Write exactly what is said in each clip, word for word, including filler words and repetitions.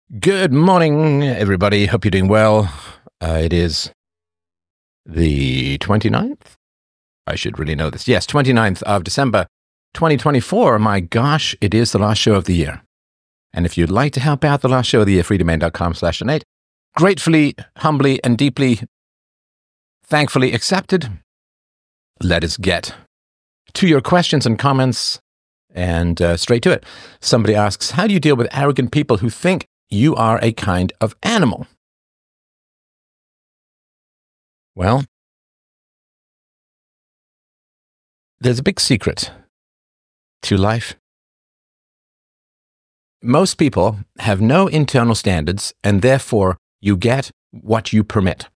Good morning, everybody. Hope you're doing well. Uh, it is the twenty-ninth. I should really know this. Yes, twenty-ninth of December, twenty twenty-four. My gosh, it is the last show of the year. And if you'd like to help out the last show of the year, freedomain.com slash donate, gratefully, humbly, and deeply, thankfully accepted. Let us get to your questions and comments and uh, straight to it. Somebody asks, how do you deal with arrogant people who think you are a kind of animal? Well, there's a big secret to life. Most people have no internal standards, and therefore you get what you permit.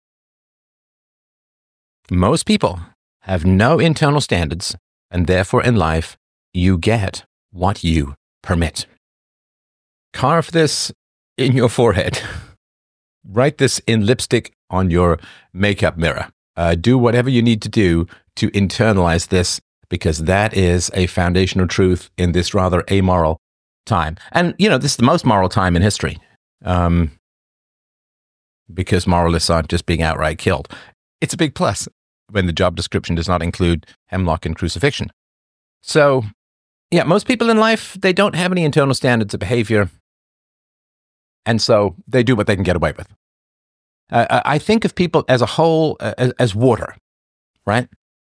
Most people have no internal standards, and therefore in life you get what you permit. Carve this in your forehead. Write this in lipstick on your makeup mirror. Uh, do whatever you need to do to internalize this, because that is a foundational truth in this rather amoral time. And, you know, this is the most moral time in history, um, because moralists aren't just being outright killed. It's a big plus when the job description does not include hemlock and crucifixion. So, yeah, most people in life, they don't have any internal standards of behavior. And so they do what they can get away with. Uh, I think of people as a whole, uh, as, as water, right?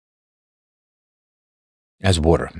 As water.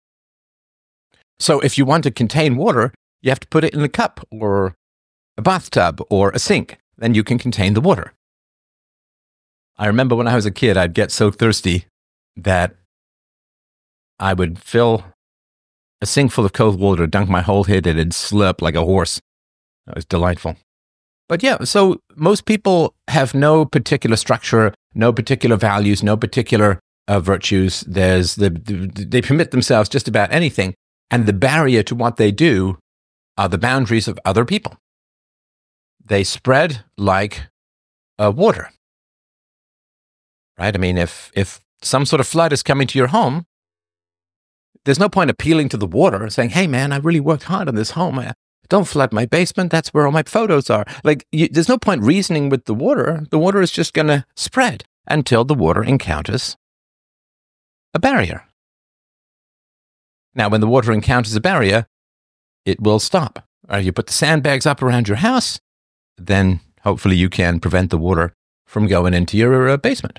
So if you want to contain water, you have to put it in a cup or a bathtub or a sink. Then you can contain the water. I remember when I was a kid, I'd get so thirsty that I would fill a sink full of cold water, dunk my whole head in it, and slurp like a horse. That was delightful. But yeah, so most people have no particular structure, no particular values, no particular uh, virtues. There's the, the they permit themselves just about anything, and the barrier to what they do are the boundaries of other people. They spread like uh, water, right? I mean, if if some sort of flood is coming to your home, there's no point appealing to the water and saying, "Hey, man, I really worked hard on this home. I, Don't flood my basement. That's where all my photos are." Like, you, there's no point reasoning with the water. The water is just going to spread until the water encounters a barrier. Now, when the water encounters a barrier, it will stop. Or you put the sandbags up around your house, then hopefully you can prevent the water from going into your uh, basement.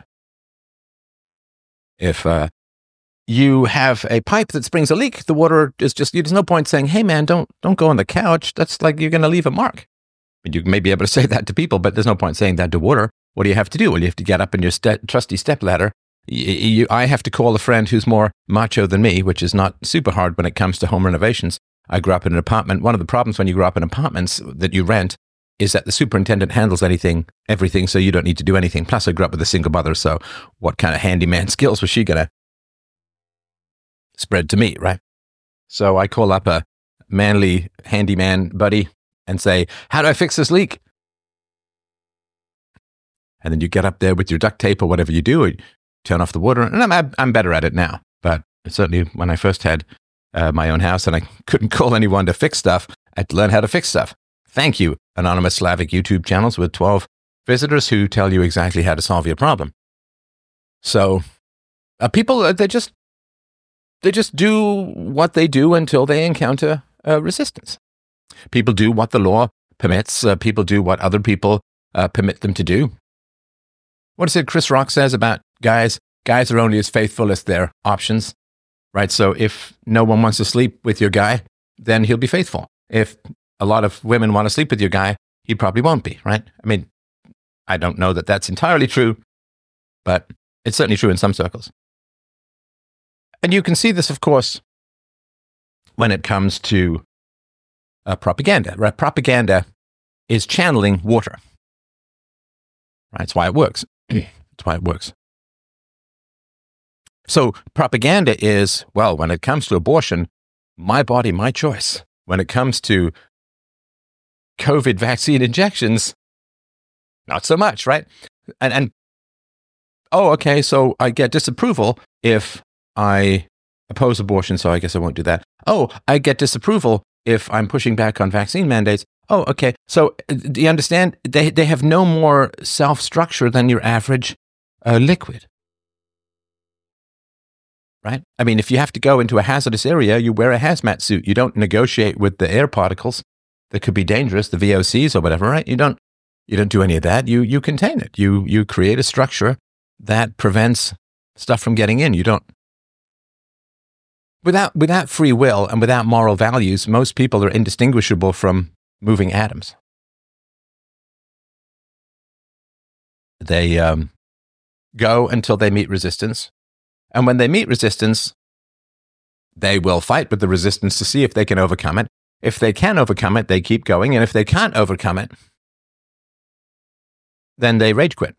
If uh, you have a pipe that springs a leak, the water is just, there's no point saying, "Hey man, don't don't go on the couch. That's like you're going to leave a mark." And you may be able to say that to people, but there's no point saying that to water. What do you have to do? Well, you have to get up in your ste- trusty stepladder. You, you, I have to call a friend who's more macho than me, which is not super hard when it comes to home renovations. I grew up in an apartment. One of the problems when you grow up in apartments that you rent is that the superintendent handles anything, everything, so you don't need to do anything. Plus, I grew up with a single mother, so what kind of handyman skills was she going to spread to me, right? So I call up a manly handyman buddy and say, "How do I fix this leak?" And then you get up there with your duct tape or whatever you do, and turn off the water. And I'm, I'm better at it now. But certainly when I first had uh, my own house and I couldn't call anyone to fix stuff, I had to learn how to fix stuff. Thank you, anonymous Slavic YouTube channels with twelve visitors who tell you exactly how to solve your problem. So uh, people, uh, they just They just do what they do until they encounter uh, resistance. People do what the law permits. Uh, people do what other people uh, permit them to do. What is it Chris Rock says about guys? Guys are only as faithful as their options, right? So if no one wants to sleep with your guy, then he'll be faithful. If a lot of women want to sleep with your guy, he probably won't be, right? I mean, I don't know that that's entirely true, but it's certainly true in some circles. And you can see this, of course, when it comes to uh, propaganda. Right? Propaganda is channeling water. Right? That's why it works. That's why it works. So propaganda is, well, when it comes to abortion, my body, my choice. When it comes to COVID vaccine injections, not so much, right? And, and oh, okay, so I get disapproval if I oppose abortion, so I guess I won't do that. Oh, I get disapproval if I'm pushing back on vaccine mandates. Oh, okay. So uh, do you understand? They they have no more self-structure than your average uh, liquid, right? I mean, if you have to go into a hazardous area, you wear a hazmat suit. You don't negotiate with the air particles that could be dangerous, the V O Cs or whatever, right? You don't you don't do any of that. You you contain it. You you create a structure that prevents stuff from getting in. You don't. Without without free will and without moral values, most people are indistinguishable from moving atoms. They um, go until they meet resistance. And when they meet resistance, they will fight with the resistance to see if they can overcome it. If they can overcome it, they keep going. And if they can't overcome it, then they rage quit.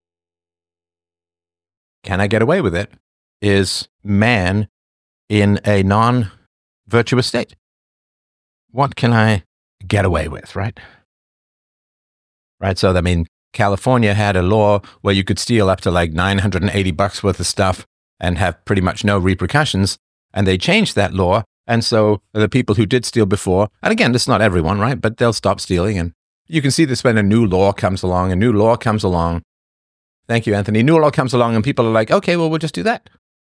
Can I get away with it? Is man in a non-virtuous state? What can I get away with, right? Right. So, I mean, California had a law where you could steal up to like nine hundred eighty bucks worth of stuff and have pretty much no repercussions. And they changed that law. And so the people who did steal before, and again, this is not everyone, right? But they'll stop stealing. And you can see this when a new law comes along, a new law comes along. Thank you, Anthony. New law comes along and people are like, okay, well, we'll just do that.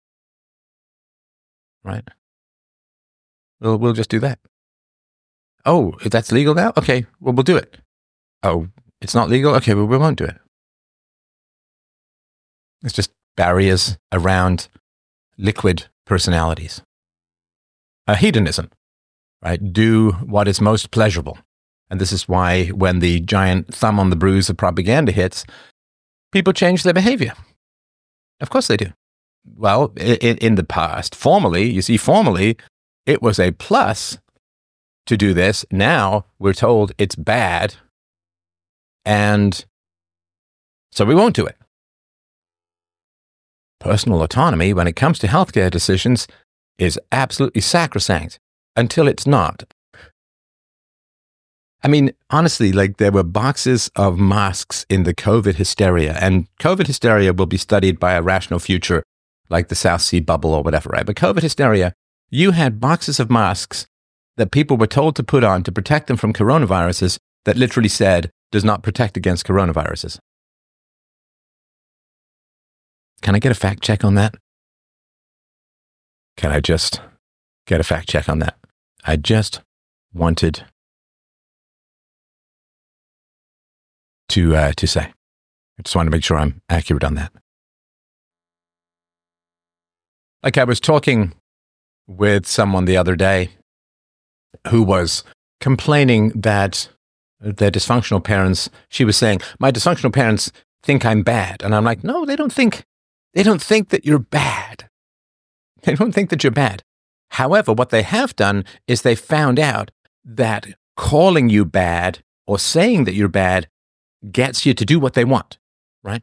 Right. We'll, we'll just do that. Oh, if that's legal now? Okay, well, we'll do it. Oh, it's not legal? Okay, well, we won't do it. It's just barriers around liquid personalities. Uh, hedonism, right? Do what is most pleasurable. And this is why when the giant thumb on the bruise of propaganda hits, people change their behavior. Of course they do. Well, in, in the past, formally, you see, formally, it was a plus to do this. Now we're told it's bad, and so we won't do it. Personal autonomy, when it comes to healthcare decisions, is absolutely sacrosanct until it's not. I mean, honestly, like there were boxes of masks in the COVID hysteria, and COVID hysteria will be studied by a rational future like the South Sea bubble or whatever, right? But COVID hysteria, you had boxes of masks that people were told to put on to protect them from coronaviruses that literally said, does not protect against coronaviruses. Can I get a fact check on that? Can I just get a fact check on that? I just wanted to uh, to say. I just want to make sure I'm accurate on that. Like I was talking with someone the other day who was complaining that their dysfunctional parents, she was saying, my dysfunctional parents think I'm bad. And I'm like, no, they don't think, they don't think that you're bad. They don't think that you're bad. However, what they have done is they found out that calling you bad or saying that you're bad gets you to do what they want, right?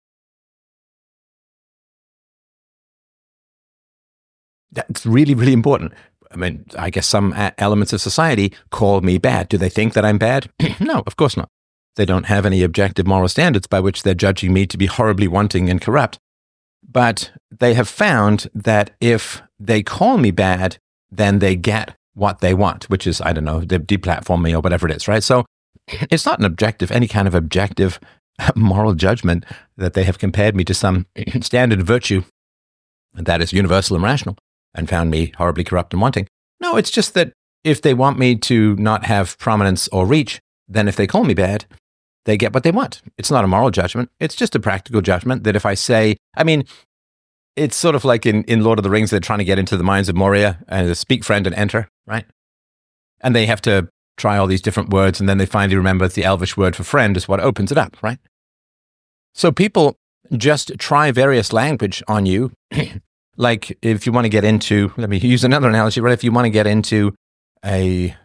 That's really, really important. I mean, I guess some elements of society call me bad. Do they think that I'm bad? No, of course not. They don't have any objective moral standards by which they're judging me to be horribly wanting and corrupt. But they have found that if they call me bad, then they get what they want, which is, I don't know, they deplatform me or whatever it is, right? So it's not an objective, any kind of objective moral judgment that they have compared me to some standard virtue that is universal and rational and found me horribly corrupt and wanting. No, it's just that if they want me to not have prominence or reach, then if they call me bad, they get what they want. It's not a moral judgment. It's just a practical judgment that if I say, I mean, it's sort of like in, in Lord of the Rings, they're trying to get into the minds of Moria and speak friend and enter, right? And they have to try all these different words, and then they finally remember the Elvish word for friend is what opens it up, right? So people just try various language on you. Like if you want to get into, let me use another analogy, right? If you want to get into a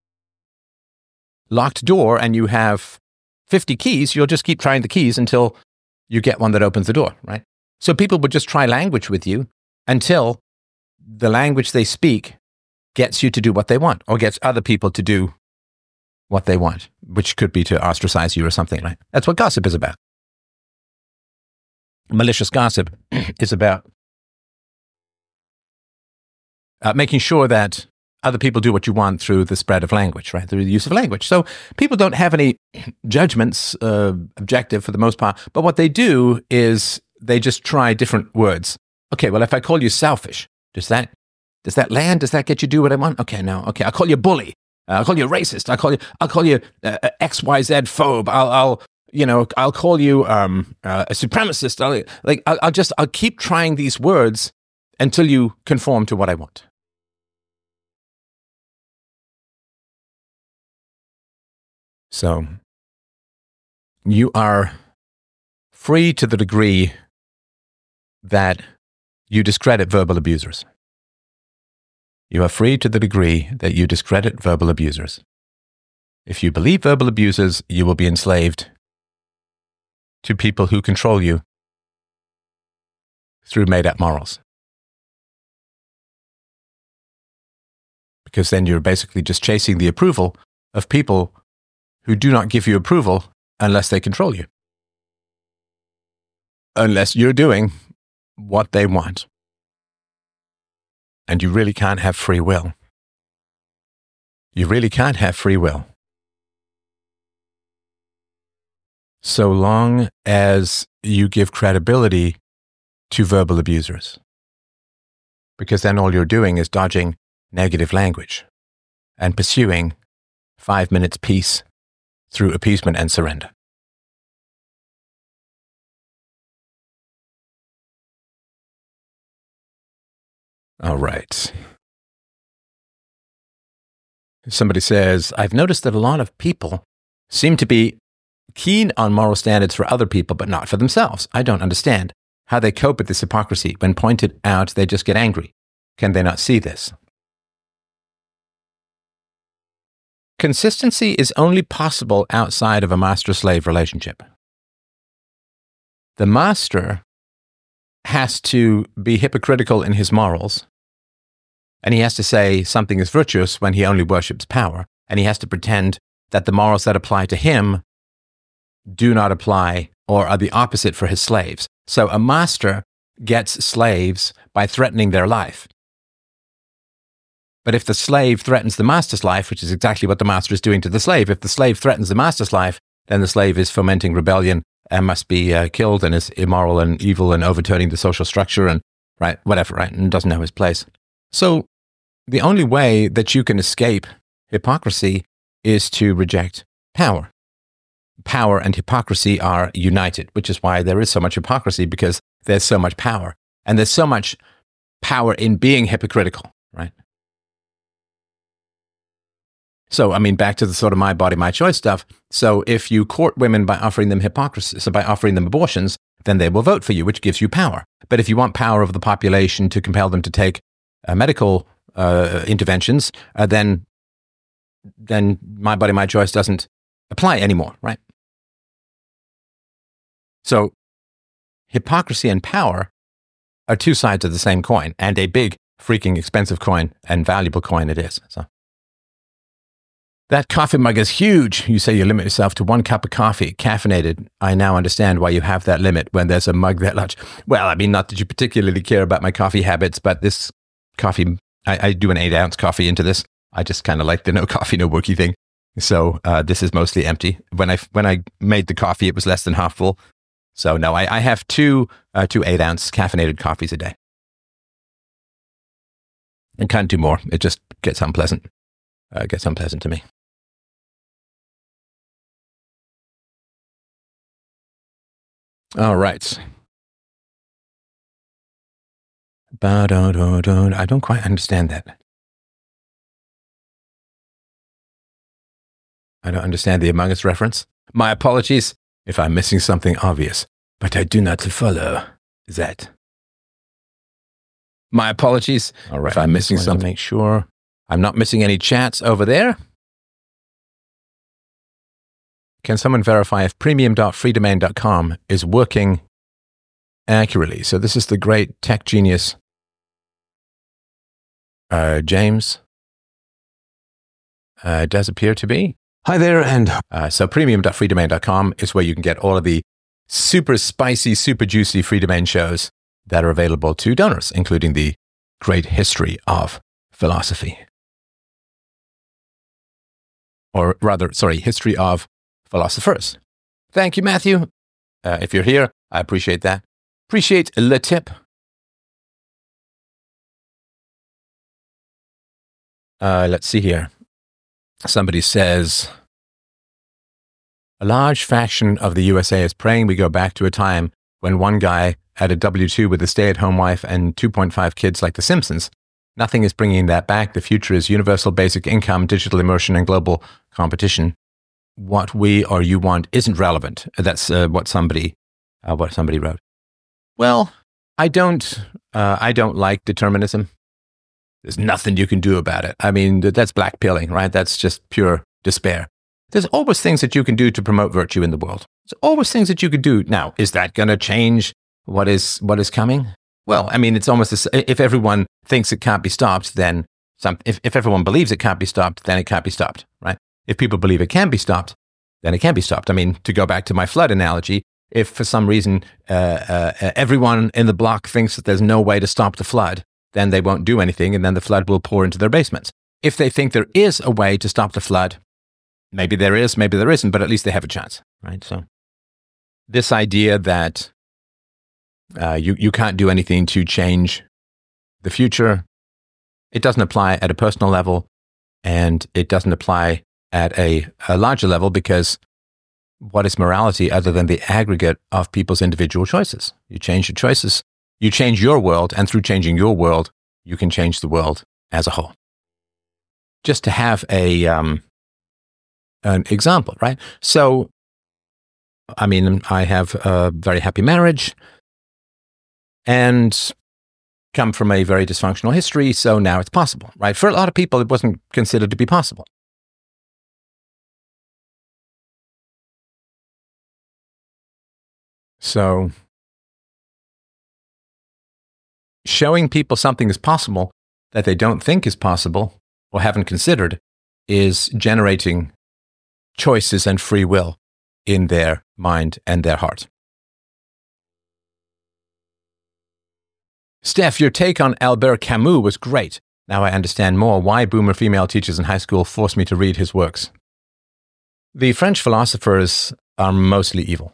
locked door and you have fifty keys, you'll just keep trying the keys until you get one that opens the door, right? So people would just try language with you until the language they speak gets you to do what they want or gets other people to do what they want, which could be to ostracize you or something, right? That's what gossip is about. Malicious gossip is about uh, making sure that other people do what you want through the spread of language, right? Through the use of language. So people don't have any judgments, uh, objective for the most part. But what they do is they just try different words. Okay, well, if I call you selfish, does that does that land? Does that get you to do what I want? Okay, no. Okay, I'll call you bully. Uh, I'll call you racist. I'll call you. I'll call you uh, X Y Z phobe. I'll, I'll, you know, I'll call you um, uh, a supremacist. I'll, like, I'll, I'll just, I'll keep trying these words until you conform to what I want. So, you are free to the degree that you discredit verbal abusers. You are free to the degree that you discredit verbal abusers. If you believe verbal abusers, you will be enslaved to people who control you through made-up morals. Because then you're basically just chasing the approval of people who do not give you approval unless they control you. Unless you're doing what they want. And you really can't have free will. You really can't have free will. So long as you give credibility to verbal abusers. Because then all you're doing is dodging negative language and pursuing five minutes peace through appeasement and surrender. All right. Somebody says, I've noticed that a lot of people seem to be keen on moral standards for other people, but not for themselves. I don't understand how they cope with this hypocrisy. When pointed out, they just get angry. Can they not see this? Consistency is only possible outside of a master-slave relationship. The master has to be hypocritical in his morals, and he has to say something is virtuous when he only worships power, and he has to pretend that the morals that apply to him do not apply or are the opposite for his slaves. So a master gets slaves by threatening their life. But if the slave threatens the master's life, which is exactly what the master is doing to the slave, if the slave threatens the master's life, then the slave is fomenting rebellion and must be uh, killed and is immoral and evil and overturning the social structure and right, whatever, right, and doesn't know his place. So the only way that you can escape hypocrisy is to reject power. Power and hypocrisy are united, which is why there is so much hypocrisy, because there's so much power. And there's so much power in being hypocritical, right? So, I mean, back to the sort of my body, my choice stuff. So if you court women by offering them hypocrisy, so by offering them abortions, then they will vote for you, which gives you power. But if you want power over the population to compel them to take uh, medical uh, interventions, uh, then then my body, my choice doesn't apply anymore, right? So hypocrisy and power are two sides of the same coin, and a big, freaking expensive coin, and valuable coin it is. So that coffee mug is huge. You say you limit yourself to one cup of coffee, caffeinated. I now understand why you have that limit when there's a mug that large. Well, I mean, not that you particularly care about my coffee habits, but this coffee, I, I do an eight ounce coffee into this. I just kind of like the no coffee, no worky thing. So uh, this is mostly empty. When I when I made the coffee, it was less than half full. So no, I, I have two uh, two eight ounce caffeinated coffees a day. And can't do more. It just gets unpleasant. Uh, gets unpleasant to me. All right. I don't quite understand that. I don't understand the Among Us reference. My apologies if I'm missing something obvious, but I do not follow that. My apologies All right. if I'm missing something. Make sure I'm not missing any chats over there. Can someone verify if premium dot free domain dot com is working accurately? So this is the great tech genius, uh, James. Uh, does appear to be. Hi there, and uh, so premium dot free domain dot com is where you can get all of the super spicy, super juicy free domain shows that are available to donors, including the Great History of Philosophy. or rather, sorry, history of philosophers. Thank you, Matthew. Uh, if you're here, I appreciate that. Appreciate the tip. Uh, let's see here. Somebody says, a large faction of the U S A is praying we go back to a time when one guy had a W two with a stay-at-home wife and two point five kids like The Simpsons. Nothing is bringing that back. The future is universal basic income, digital immersion, and global competition. What we or you want isn't relevant. That's uh, what somebody uh, what somebody wrote. Well, I don't uh, I don't like determinism. There's nothing you can do about it. I mean, that's black pilling, right? That's just pure despair. There's always things that you can do to promote virtue in the world. There's always things that you could do. Now, is that going to change what is what is coming? Well, I mean, it's almost this, if everyone thinks it can't be stopped, then some, if, if everyone believes it can't be stopped, then it can't be stopped, right? If people believe it can be stopped, then it can be stopped. I mean, to go back to my flood analogy, if for some reason uh, uh, everyone in the block thinks that there's no way to stop the flood, then they won't do anything, and then the flood will pour into their basements. If they think there is a way to stop the flood, maybe there is, maybe there isn't, but at least they have a chance, right? So this idea that uh, you, you can't do anything to change the future, it doesn't apply at a personal level, and it doesn't apply at a, a larger level, because what is morality other than the aggregate of people's individual choices? You change your choices, you change your world, and through changing your world, you can change the world as a whole. Just to have a um, an example, right? So, I mean, I have a very happy marriage and come from a very dysfunctional history, so now it's possible, right? For a lot of people, it wasn't considered to be possible. So, showing people something is possible that they don't think is possible or haven't considered is generating choices and free will in their mind and their heart. Steph, your take on Albert Camus was great. Now I understand more why boomer female teachers in high school forced me to read his works. The French philosophers are mostly evil.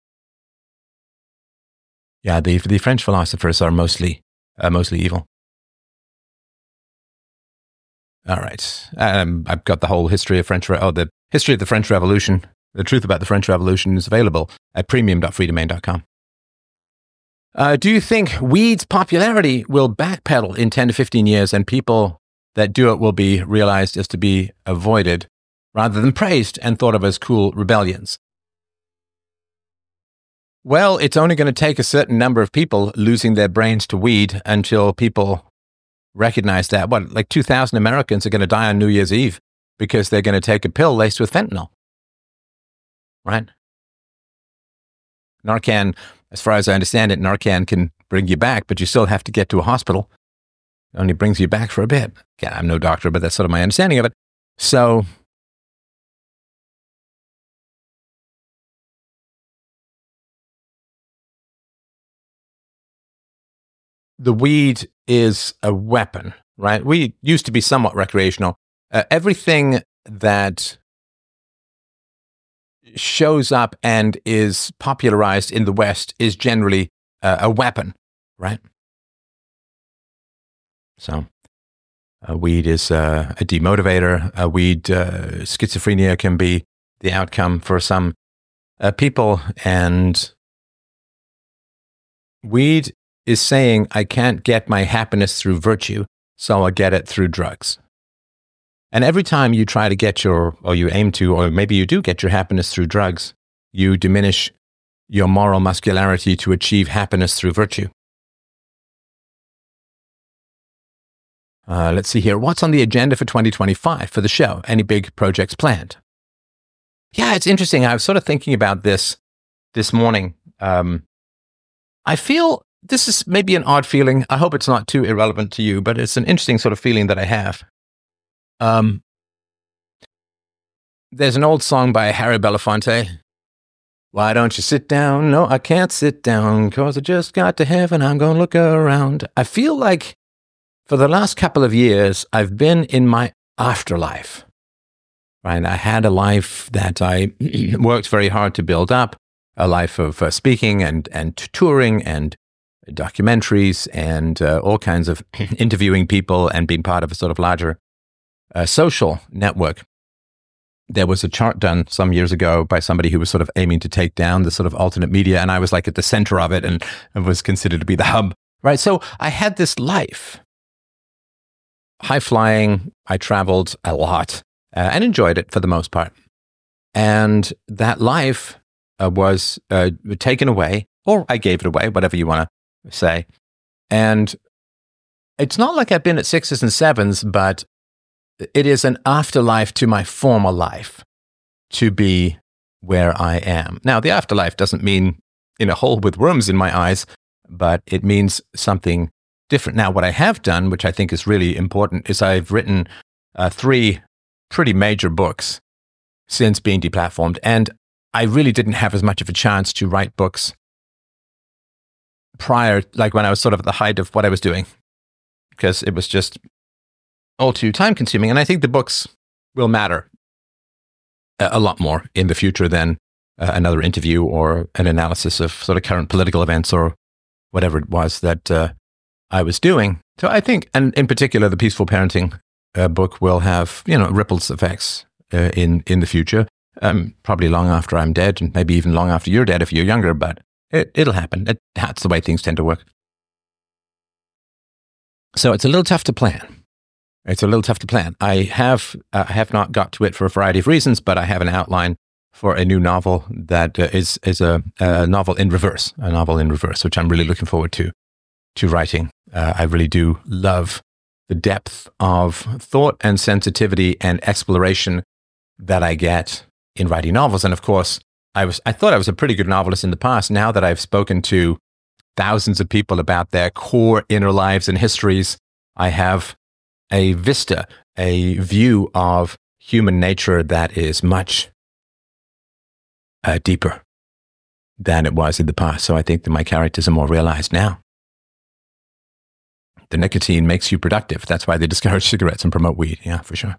Yeah, the, the French philosophers are mostly uh, mostly evil. All right. Um, I've got the whole history of French, Re- oh, the history of the French Revolution. The truth about the French Revolution is available at premium dot free domain dot com. Uh, do you think weed's popularity will backpedal in ten to fifteen years, and people that do it will be realized as to be avoided rather than praised and thought of as cool rebellions? Well, it's only going to take a certain number of people losing their brains to weed until people recognize that. What, like two thousand Americans are going to die on New Year's Eve because they're going to take a pill laced with fentanyl, right? Narcan, as far as I understand it, Narcan can bring you back, but you still have to get to a hospital. It only brings you back for a bit. Again, I'm no doctor, but that's sort of my understanding of it. So, the weed is a weapon, right? Weed used to be somewhat recreational. Uh, everything that shows up and is popularized in the West is generally uh, a weapon, right? So, uh, weed is uh, a demotivator. Uh, weed, uh, schizophrenia can be the outcome for some uh, people, and weed is saying, I can't get my happiness through virtue, so I'll get it through drugs. And every time you try to get your, or you aim to, or maybe you do get your happiness through drugs, you diminish your moral muscularity to achieve happiness through virtue. Uh, let's see here. What's on the agenda for twenty twenty-five for the show? Any big projects planned? Yeah, it's interesting. I was sort of thinking about this this morning. Um, I feel this is maybe an odd feeling. I hope it's not too irrelevant to you, but it's an interesting sort of feeling that I have. Um, there's an old song by Harry Belafonte. Why don't you sit down? No, I can't sit down, 'cause I just got to heaven. I'm going to look around. I feel like for the last couple of years, I've been in my afterlife, right? I had a life that I worked very hard to build up, a life of uh, speaking and, and touring and documentaries and uh, all kinds of interviewing people and being part of a sort of larger uh, social network. There was a chart done some years ago by somebody who was sort of aiming to take down the sort of alternate media, and I was like at the center of it and, and was considered to be the hub, right? So I had this life, high flying. I traveled a lot uh, and enjoyed it for the most part. And that life uh, was uh, taken away, or I gave it away, whatever you want to say. And it's not like I've been at sixes and sevens, but it is an afterlife to my former life to be where I am. Now, the afterlife doesn't mean in a hole with worms in my eyes, but it means something different. Now, what I have done, which I think is really important, is I've written uh, three pretty major books since being deplatformed. And I really didn't have as much of a chance to write books prior, like when I was sort of at the height of what I was doing, because it was just all too time consuming. And I think the books will matter a, a lot more in the future than uh, another interview or an analysis of sort of current political events or whatever it was that uh, I was doing. So I think, and in particular, the Peaceful Parenting uh, book will have, you know, ripples effects uh, in, in the future, um, probably long after I'm dead, and maybe even long after you're dead if you're younger, but it, it'll happen. It, that's the way things tend to work. So it's a little tough to plan. It's a little tough to plan. I have uh, have not got to it for a variety of reasons, but I have an outline for a new novel that uh, is is a, a novel in reverse, a novel in reverse, which I'm really looking forward to to writing. Uh, I really do love the depth of thought and sensitivity and exploration that I get in writing novels. And of course, I was I thought I was a pretty good novelist in the past. Now that I've spoken to thousands of people about their core inner lives and histories, I have a vista, a view of human nature that is much uh, deeper than it was in the past. So I think that my characters are more realized now. The nicotine makes you productive. That's why they discourage cigarettes and promote weed. Yeah, for sure.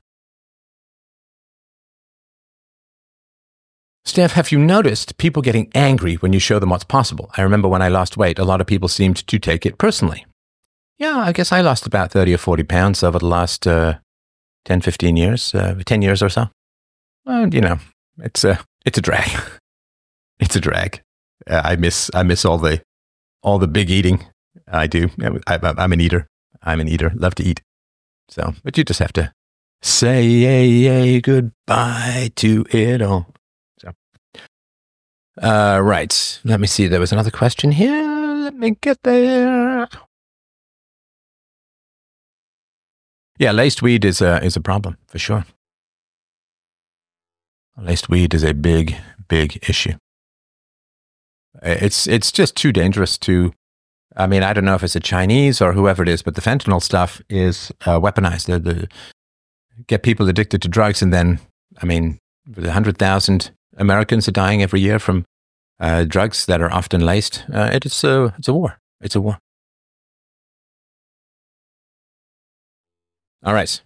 Steph, have you noticed people getting angry when you show them what's possible? I remember when I lost weight, a lot of people seemed to take it personally. Yeah, I guess I lost about thirty or forty pounds over the last uh, ten, fifteen years, uh, ten years or so. And, you know, it's a, it's a drag. It's a drag. Uh, I miss, I miss all the, all the big eating. I do. I, I, I'm an eater. I'm an eater. Love to eat. So, but you just have to say a, a goodbye to it all. So, uh, right. Let me see. There was another question here. Let me get there. Yeah, laced weed is a is a problem for sure. Laced weed is a big, big issue. It's it's just too dangerous to. I mean, I don't know if it's the Chinese or whoever it is, but the fentanyl stuff is uh, weaponized. The, the get people addicted to drugs, and then I mean, a hundred thousand Americans are dying every year from uh, drugs that are often laced. Uh, it is a it's a war. It's a war. All right.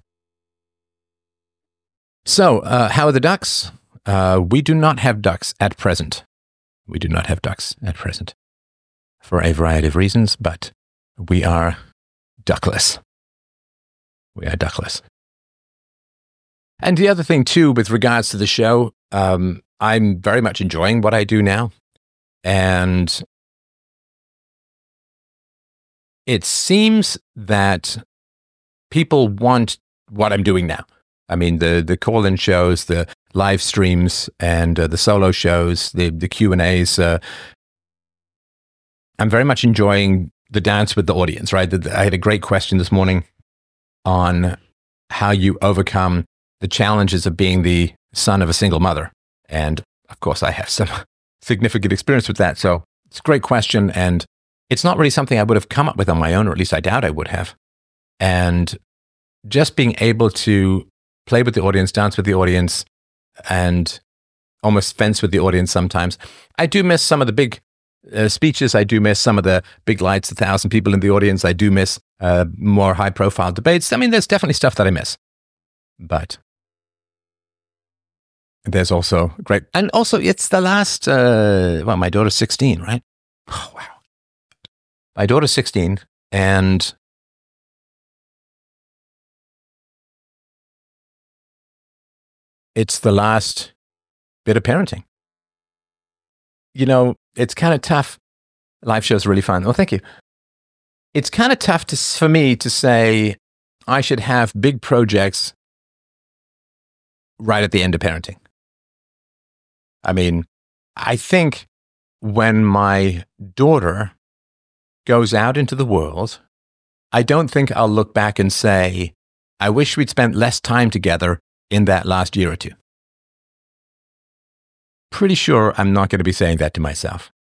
So, uh, how are the ducks? Uh, we do not have ducks at present. We do not have ducks at present for a variety of reasons, but we are duckless. We are duckless. And the other thing, too, with regards to the show, um, I'm very much enjoying what I do now. And it seems that people want what I'm doing now. I mean, the the call-in shows, the live streams, and uh, the solo shows, the the Q and A's. Uh, I'm very much enjoying the dance with the audience, right? I had a great question this morning on how you overcome the challenges of being the son of a single mother. And of course, I have some significant experience with that. So it's a great question. And it's not really something I would have come up with on my own, or at least I doubt I would have. And just being able to play with the audience, dance with the audience, and almost fence with the audience sometimes. I do miss some of the big uh, speeches. I do miss some of the big lights, a thousand people in the audience. I do miss uh, more high-profile debates. I mean, there's definitely stuff that I miss. But there's also great, and also it's the last, uh, well, my daughter's sixteen, right? Oh, wow. My daughter's sixteen, and it's the last bit of parenting. You know, it's kind of tough. Live show's really fun. Oh, thank you. It's kind of tough to, for me to say I should have big projects right at the end of parenting. I mean, I think when my daughter goes out into the world, I don't think I'll look back and say, I wish we'd spent less time together in that last year or two. Pretty sure I'm not going to be saying that to myself.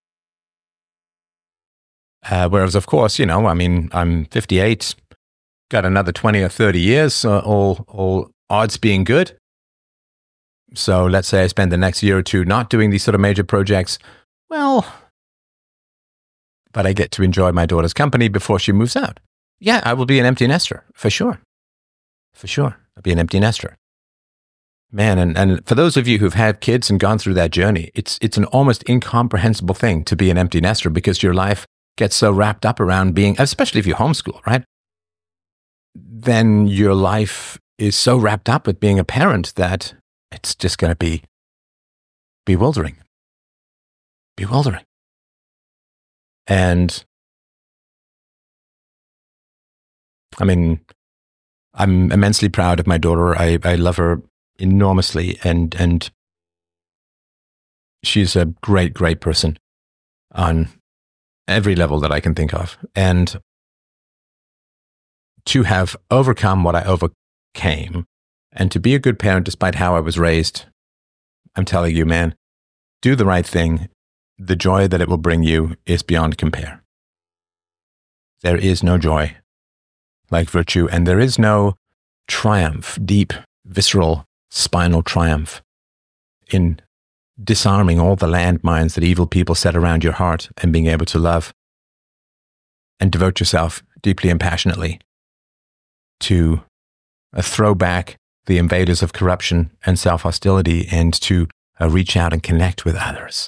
Uh, whereas, of course, you know, I mean, I'm fifty-eight, got another twenty or thirty years, uh, all, all odds being good. So let's say I spend the next year or two not doing these sort of major projects. Well, but I get to enjoy my daughter's company before she moves out. Yeah, I will be an empty nester, for sure. For sure, I'll be an empty nester. Man, and, and for those of you who've had kids and gone through that journey, it's it's an almost incomprehensible thing to be an empty nester because your life gets so wrapped up around being, especially if you homeschool, right? Then your life is so wrapped up with being a parent that it's just going to be bewildering. Bewildering. And I mean, I'm immensely proud of my daughter. I, I love her enormously, and and she's a great, great person on every level that I can think of. And to have overcome what I overcame and to be a good parent despite how I was raised, I'm telling you, man, do the right thing. The joy that it will bring you is beyond compare. There is no joy like virtue, and there is no triumph, deep, visceral, spinal triumph in disarming all the landmines that evil people set around your heart and being able to love and devote yourself deeply and passionately to uh, throw back the invaders of corruption and self-hostility and to uh, reach out and connect with others,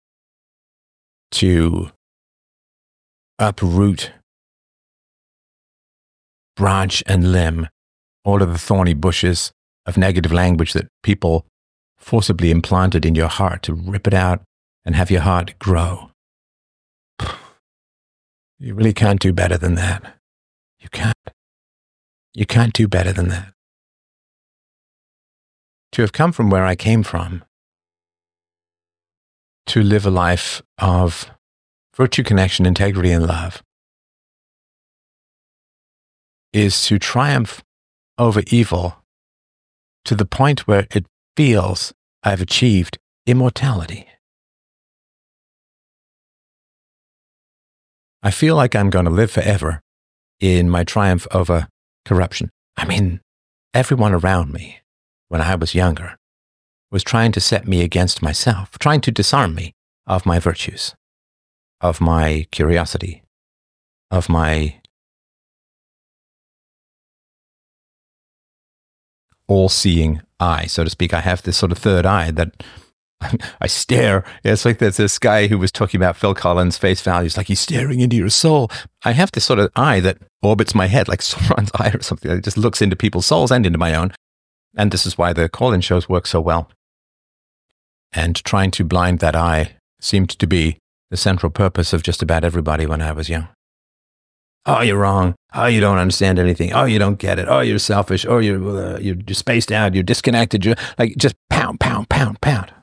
to uproot, branch and limb all of the thorny bushes of negative language that people forcibly implanted in your heart, to rip it out and have your heart grow. You really can't do better than that. You can't. You can't do better than that. To have come from where I came from, to live a life of virtue, connection, integrity, and love, is to triumph over evil to the point where it feels I've achieved immortality. I feel like I'm going to live forever in my triumph over corruption. I mean, everyone around me, when I was younger, was trying to set me against myself, trying to disarm me of my virtues, of my curiosity, of my all-seeing eye, so to speak. I have this sort of third eye that I stare. It's like there's this guy who was talking about Phil Collins' face value. It's like he's staring into your soul. I have this sort of eye that orbits my head, like Sauron's eye or something. It just looks into people's souls and into my own. And this is why the call-in shows work so well. And trying to blind that eye seemed to be the central purpose of just about everybody when I was young. Oh, you're wrong. Oh, you don't understand anything. Oh, you don't get it. Oh, you're selfish. Oh, you're uh, you're, you're spaced out. You're disconnected. You're like just pound, pound, pound, pound.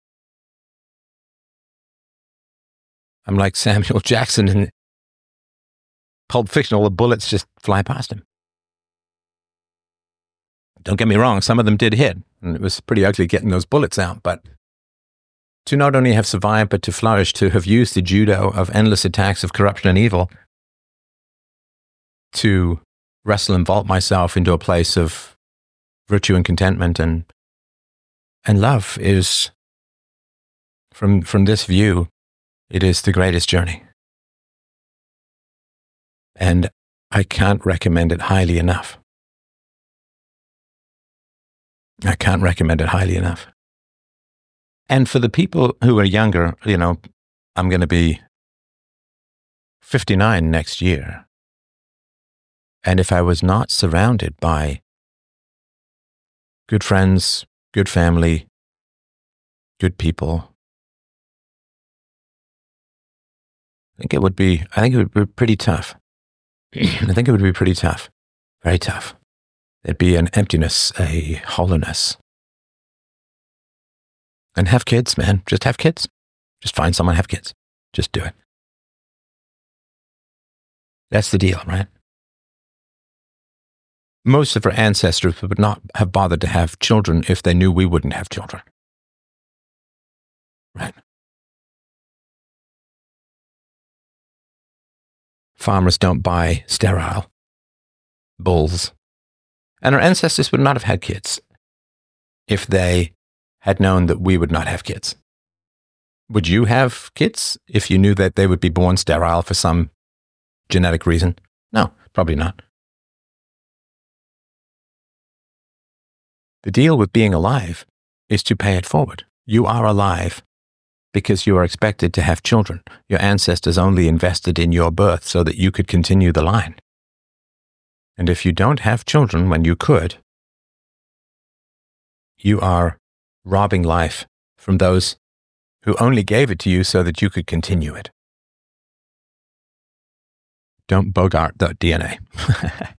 I'm like Samuel Jackson in Pulp Fiction. All the bullets just fly past him. Don't get me wrong. Some of them did hit, and it was pretty ugly getting those bullets out. But to not only have survived, but to flourish, to have used the judo of endless attacks of corruption and evil to wrestle and vault myself into a place of virtue and contentment and and love is, from from this view, it is the greatest journey. And I can't recommend it highly enough. I can't recommend it highly enough. And for the people who are younger, you know, I'm going to be fifty-nine next year. And if I was not surrounded by good friends, good family, good people, I think it would be, I think it would be pretty tough. I think it would be pretty tough. Very tough. There'd be an emptiness, a hollowness. And have kids, man. Just have kids. Just find someone, have kids. Just do it. That's the deal, right? Most of our ancestors would not have bothered to have children if they knew we wouldn't have children. Right? Farmers don't buy sterile bulls. And our ancestors would not have had kids if they had known that we would not have kids. Would you have kids if you knew that they would be born sterile for some genetic reason? No, probably not. The deal with being alive is to pay it forward. You are alive because you are expected to have children. Your ancestors only invested in your birth so that you could continue the line. And if you don't have children when you could, you are robbing life from those who only gave it to you so that you could continue it. Don't bogart the D N A.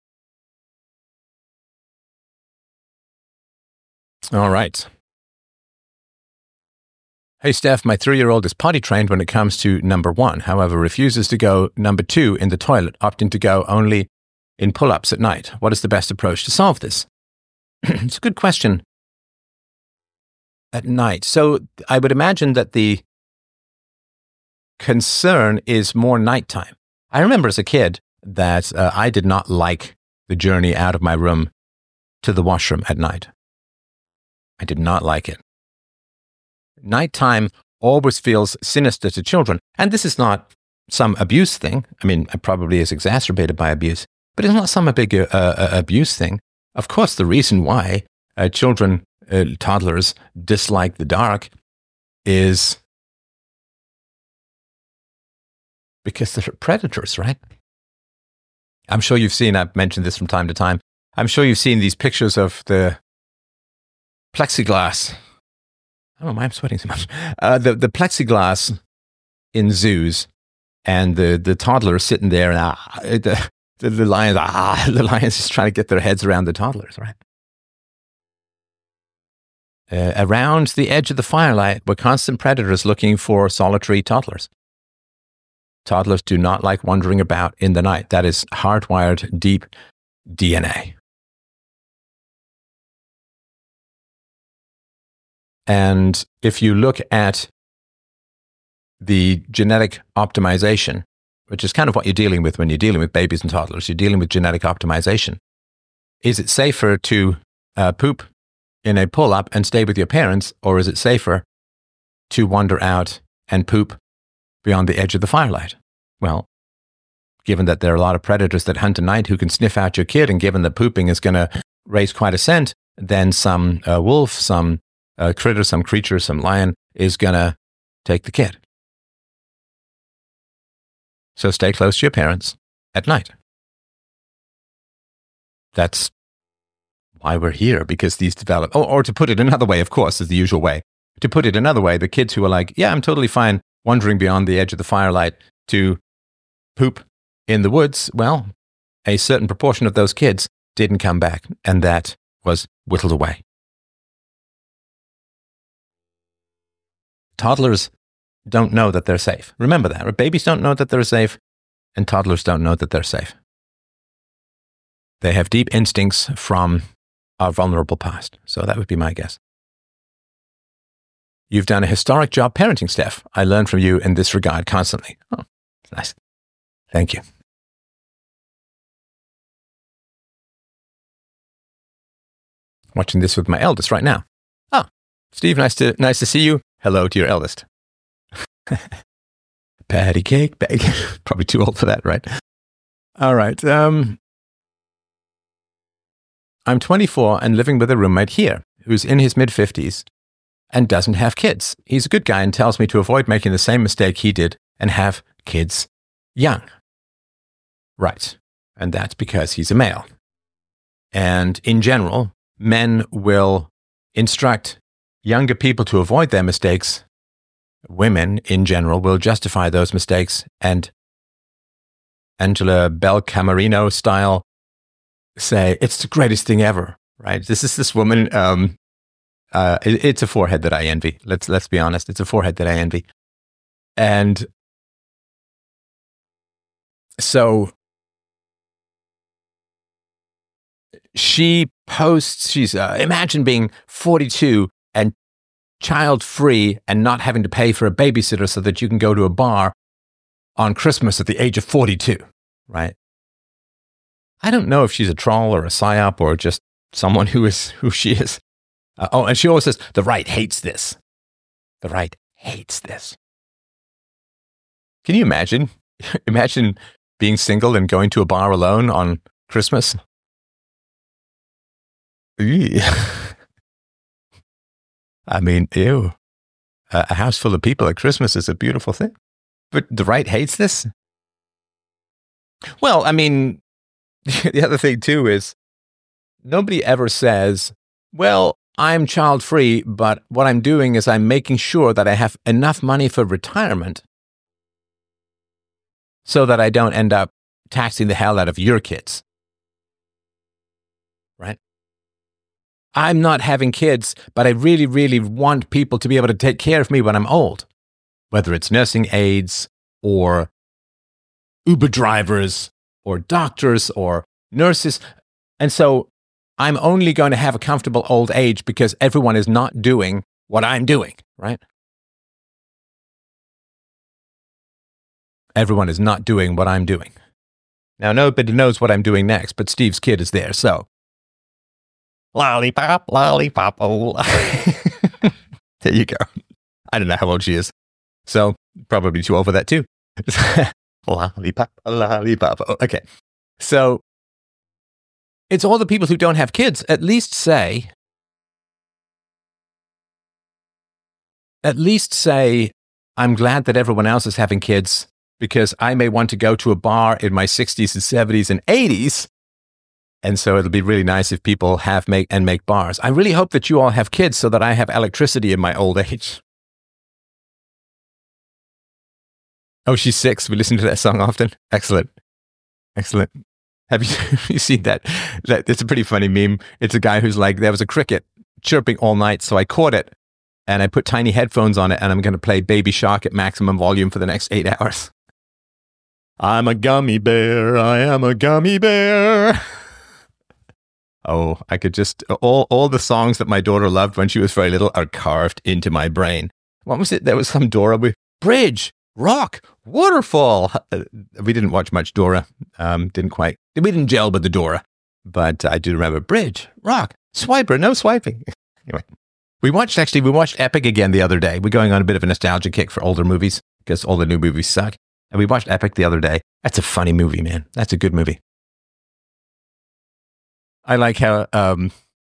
All right. Hey, Steph, my three-year-old is potty trained when it comes to number one, however, refuses to go number two in the toilet, opting to go only in pull-ups at night. What is the best approach to solve this? It's a good question. At night. So I would imagine that the concern is more nighttime. I remember as a kid that uh, I did not like the journey out of my room to the washroom at night. I did not like it. Nighttime always feels sinister to children. And this is not some abuse thing. I mean, it probably is exacerbated by abuse, but it's not some big uh, uh, abuse thing. Of course, the reason why uh, children, uh, toddlers, dislike the dark is because they're predators, right? I'm sure you've seen, I've mentioned this from time to time, I'm sure you've seen these pictures of the plexiglass. I don't know why I'm sweating so much. Uh, the, the plexiglass in zoos, and the, the toddlers sitting there, and ah, the, the, the lions, ah, the lions just trying to get their heads around the toddlers, right? Uh, around the edge of the firelight were constant predators looking for solitary toddlers. Toddlers do not like wandering about in the night. That is hardwired, deep D N A. And if you look at the genetic optimization, which is kind of what you're dealing with when you're dealing with babies and toddlers, you're dealing with genetic optimization. Is it safer to uh, poop in a pull-up and stay with your parents, or is it safer to wander out and poop beyond the edge of the firelight? Well, given that there are a lot of predators that hunt at night who can sniff out your kid, and given that pooping is going to raise quite a scent, then some uh, wolf, some uh, critter, some creature, some lion is going to take the kid. So stay close to your parents at night. That's why we're here, because these develop, or, or to put it another way, of course, is the usual way. To put it another way, the kids who are like, yeah, I'm totally fine wandering beyond the edge of the firelight to poop in the woods, well, a certain proportion of those kids didn't come back, and that was whittled away. Toddlers don't know that they're safe. Remember that. Babies don't know that they're safe, and toddlers don't know that they're safe. They have deep instincts from our vulnerable past. So that would be my guess. You've done a historic job parenting, Steph. I learn from you in this regard constantly. Oh, nice. Thank you. Watching this with my eldest right now. Oh, Steve, nice to nice to see you. Hello to your eldest. Patty cake bag. Probably too old for that, right? All right. Um, I'm twenty-four and living with a roommate here who's in his mid-fifties and doesn't have kids. He's a good guy and tells me to avoid making the same mistake he did and have kids young. Right. And that's because he's a male. And in general, men will instruct younger people to avoid their mistakes. Women, in general, will justify those mistakes and Angela Belcamerino style say, it's the greatest thing ever, right? This is this woman, um, uh, it, it's a forehead that I envy. Let's, let's be honest. It's a forehead that I envy. And so she posts, she's, uh, imagine being forty-two and child-free and not having to pay for a babysitter so that you can go to a bar on Christmas at the age of forty-two, right? I don't know if she's a troll or a psyop or just someone who is who she is. Uh, oh, and she always says, the right hates this. The right hates this. Can you imagine? Imagine being single and going to a bar alone on Christmas. I mean, ew. A house full of people at Christmas is a beautiful thing. But the right hates this? Well, I mean, the other thing too is nobody ever says, well, I'm child-free, but what I'm doing is I'm making sure that I have enough money for retirement so that I don't end up taxing the hell out of your kids. Right? I'm not having kids, but I really, really want people to be able to take care of me when I'm old. Whether it's nursing aides or Uber drivers or doctors or nurses. And so I'm only going to have a comfortable old age because everyone is not doing what I'm doing, right? Everyone is not doing what I'm doing. Now, nobody knows what I'm doing next, but Steve's kid is there, so. Lollipop, lollipop, oh. There you go. I don't know how old she is. So, probably too old for that too. Lollipop, lollipop. Oh, okay. So, it's all the people who don't have kids. At least say, at least say, I'm glad that everyone else is having kids because I may want to go to a bar in my sixties and seventies and eighties. And so it'll be really nice if people have make and make bars. I really hope that you all have kids so that I have electricity in my old age. Oh, she's six. We listen to that song often. Excellent. Excellent. Have you, have you seen that? that? It's a pretty funny meme. It's a guy who's like, there was a cricket chirping all night, so I caught it and I put tiny headphones on it and I'm going to play Baby Shark at maximum volume for the next eight hours. I'm a gummy bear. I am a gummy bear. Oh, I could just, all, all the songs that my daughter loved when she was very little are carved into my brain. What was it? There was some Dora with Bridge, Rock, Waterfall. Uh, we didn't watch much Dora. Um, didn't quite, we didn't gel with the Dora. But I do remember Bridge, Rock, Swiper, no swiping. Anyway, we watched, actually, we watched Epic again the other day. We're going on a bit of a nostalgia kick for older movies because all the new movies suck. And we watched Epic the other day. That's a funny movie, man. That's a good movie. I like how um,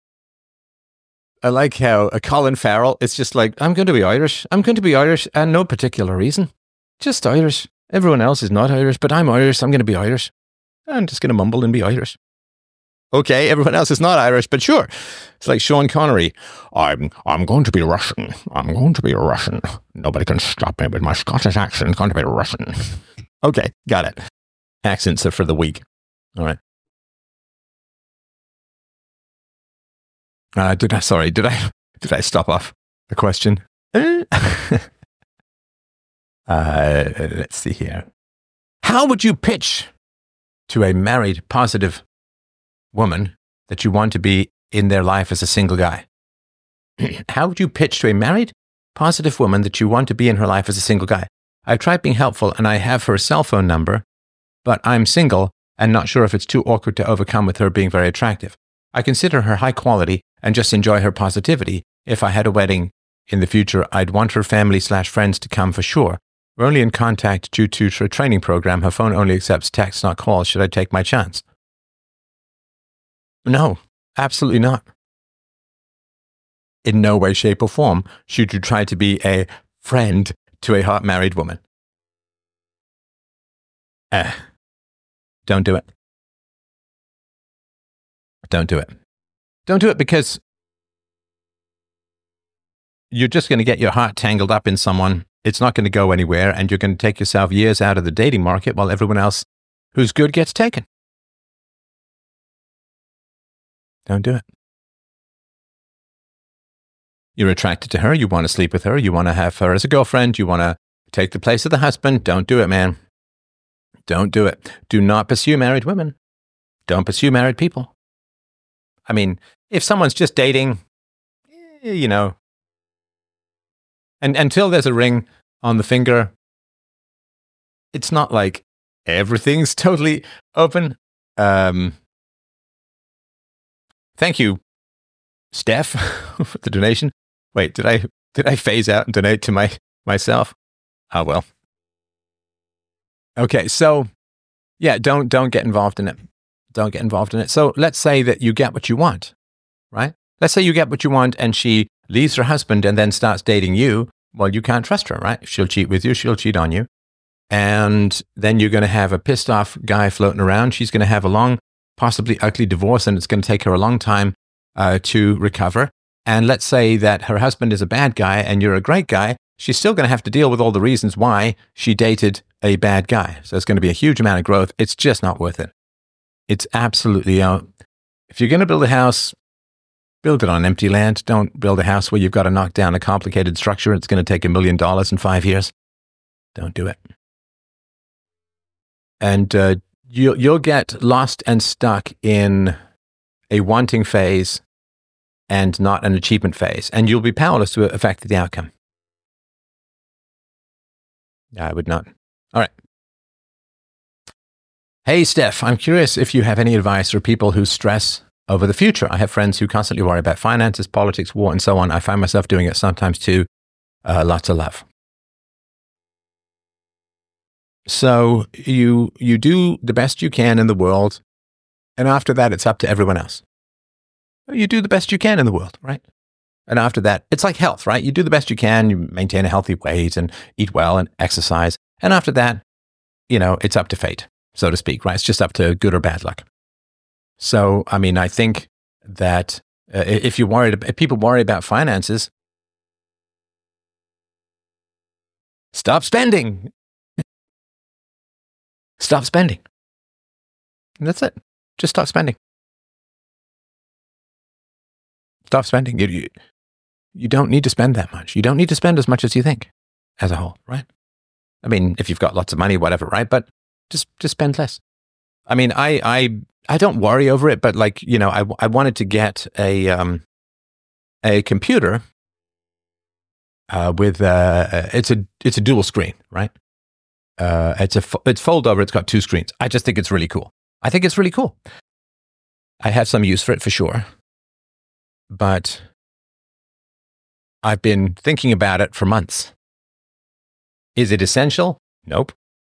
I like how uh, Colin Farrell is just like, I'm going to be Irish. I'm going to be Irish, and no particular reason. Just Irish. Everyone else is not Irish, but I'm Irish. I'm going to be Irish. I'm just going to mumble and be Irish. Okay, everyone else is not Irish, but sure. It's like Sean Connery. I'm I'm going to be Russian. I'm going to be a Russian. Nobody can stop me with my Scottish accent. I'm going to be Russian. Okay, got it. Accents are for the weak. All right. Uh, did I, sorry, did I, did I stop off the question? uh, let's see here. How would you pitch to a married, positive woman that you want to be in their life as a single guy? How would you pitch to a married, positive woman that you want to be in her life as a single guy? I've tried being helpful and I have her cell phone number, but I'm single and not sure if it's too awkward to overcome with her being very attractive. I consider her high quality and just enjoy her positivity. If I had a wedding in the future, I'd want her family slash friends to come for sure. We're only in contact due to her training program. Her phone only accepts texts, not calls. Should I take my chance? No, absolutely not. in no way, shape, or form should you try to be a friend to a hot married woman. Eh, don't do it. Don't do it. Don't do it because you're just going to get your heart tangled up in someone. It's not going to go anywhere, and you're going to take yourself years out of the dating market while everyone else who's good gets taken. Don't do it. You're attracted to her. You want to sleep with her. You want to have her as a girlfriend. You want to take the place of the husband. Don't do it, man. Don't do it. Do not pursue married women. Don't pursue married people. I mean, if someone's just dating, you know, and until there's a ring on the finger, it's not like everything's totally open. Um, thank you, Steph, for the donation. Wait, did I did I phase out and donate to my myself? Oh well. Okay, so yeah, don't don't get involved in it. Don't get involved in it. So let's say that you get what you want, right? Let's say you get what you want and she leaves her husband and then starts dating you. Well, you can't trust her, right? She'll cheat with you. She'll cheat on you. And then you're going to have a pissed off guy floating around. She's going to have a long, possibly ugly divorce, and it's going to take her a long time uh, to recover. And let's say that her husband is a bad guy and you're a great guy. She's still going to have to deal with all the reasons why she dated a bad guy. So it's going to be a huge amount of growth. It's just not worth it. It's absolutely, uh, if you're going to build a house, build it on empty land. Don't build a house where you've got to knock down a complicated structure. It's going to take a million dollars in five years. Don't do it. And uh, you'll, you'll get lost and stuck in a wanting phase and not an achievement phase. And you'll be powerless to affect the outcome. I would not. All right. Hey, Steph, I'm curious if you have any advice for people who stress over the future. I have friends who constantly worry about finances, politics, war, and so on. I find myself doing it sometimes too. Uh, lots of love. So you you do the best you can in the world, and after that, it's up to everyone else. You do the best you can in the world, right? And after that, it's like health, right? You do the best you can, you maintain a healthy weight and eat well and exercise. And after that, you know, it's up to fate, so to speak, right? It's just up to good or bad luck. So, I mean, I think that uh, if you're worried, if people worry about finances, stop spending. Stop spending. And that's it. Just stop spending. Stop spending. You, you, you don't need to spend that much. You don't need to spend as much as you think as a whole, right? I mean, if you've got lots of money, whatever, right? But just, just spend less. I mean, I, I, I don't worry over it, but like, you know, I, I wanted to get a, um, a computer uh, with, uh, it's a, it's a dual screen, right? Uh, it's a, it's fold over. It's got two screens. I just think it's really cool. I think it's really cool. I have some use for it for sure, but I've been thinking about it for months. Is it essential? Nope.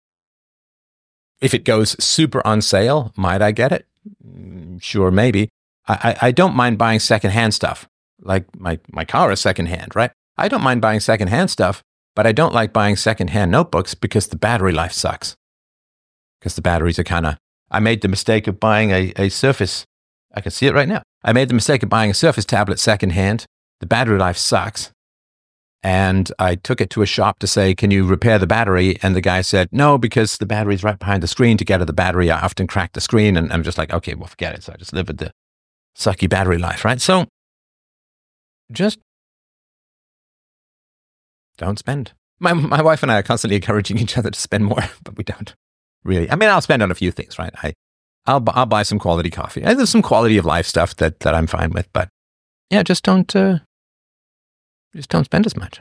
If it goes super on sale, might I get it? Sure, maybe. I, I, I don't mind buying secondhand stuff. Like my, my car is secondhand, right? I don't mind buying secondhand stuff, but I don't like buying secondhand notebooks because the battery life sucks. Because the batteries are kind of... I made the mistake of buying a, a Surface. I can see it right now. I made the mistake of buying a Surface tablet secondhand. The battery life sucks. And I took it to a shop to say, can you repair the battery? And the guy said, no, because the battery's right behind the screen. To get at the battery, I often crack the screen. And I'm just like, okay, well, forget it. So I just live with the sucky battery life, right? So just don't spend. My my wife and I are constantly encouraging each other to spend more, but we don't really. I mean, I'll spend on a few things, right? I, I'll I'll buy some quality coffee. And there's some quality of life stuff that, that I'm fine with, but yeah, just don't uh, just don't spend as much.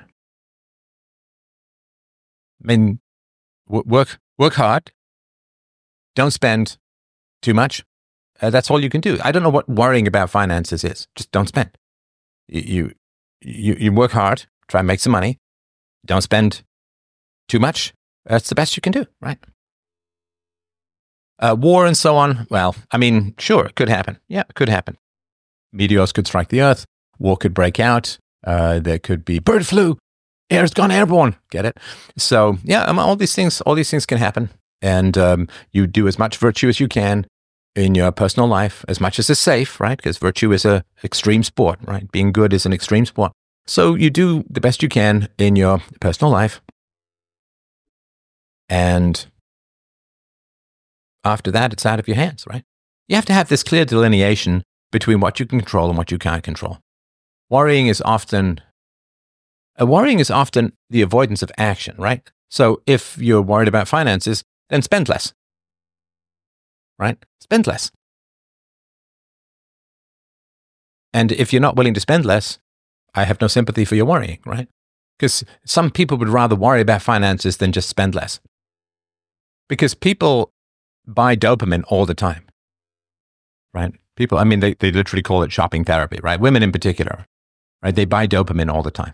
I mean, w- work work hard. Don't spend too much. Uh, that's all you can do. I don't know what worrying about finances is. Just don't spend. You you you work hard. Try and make some money. Don't spend too much. That's the best you can do, right? Uh, war and so on. Well, I mean, sure, it could happen. Yeah, it could happen. Meteors could strike the Earth. war could break out. Uh, there could be bird flu. Air's gone airborne. Get it? So yeah, um, all these things, all these things can happen. And um, you do as much virtue as you can in your personal life, as much as is safe, right? Because virtue is a extreme sport, right? Being good is an extreme sport. So you do the best you can in your personal life. And after that, it's out of your hands, right? You have to have this clear delineation between what you can control and what you can't control. Worrying is often, uh, worrying is often the avoidance of action, right? So if you're worried about finances, then spend less, right? Spend less. And if you're not willing to spend less, I have no sympathy for your worrying, right? Because some people would rather worry about finances than just spend less. Because people buy dopamine all the time, right? People, I mean, they, they literally call it shopping therapy, right? Women in particular, right? They buy dopamine all the time.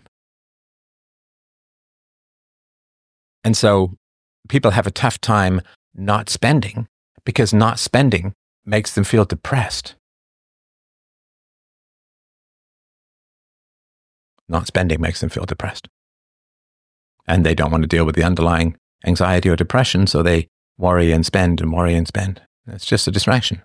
And so people have a tough time not spending because not spending makes them feel depressed. Not spending makes them feel depressed. And they don't want to deal with the underlying anxiety or depression, so they worry and spend and worry and spend. It's just a distraction.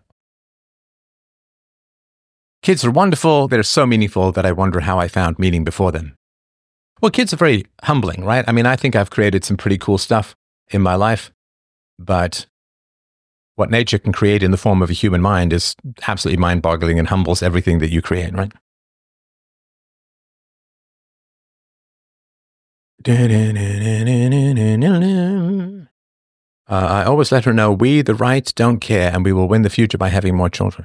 Kids are wonderful. They're so meaningful that I wonder how I found meaning before them. Well, kids are very humbling, right? I mean, I think I've created some pretty cool stuff in my life, but what nature can create in the form of a human mind is absolutely mind-boggling and humbles everything that you create, right? Uh, I always let her know we, the right, don't care, and we will win the future by having more children.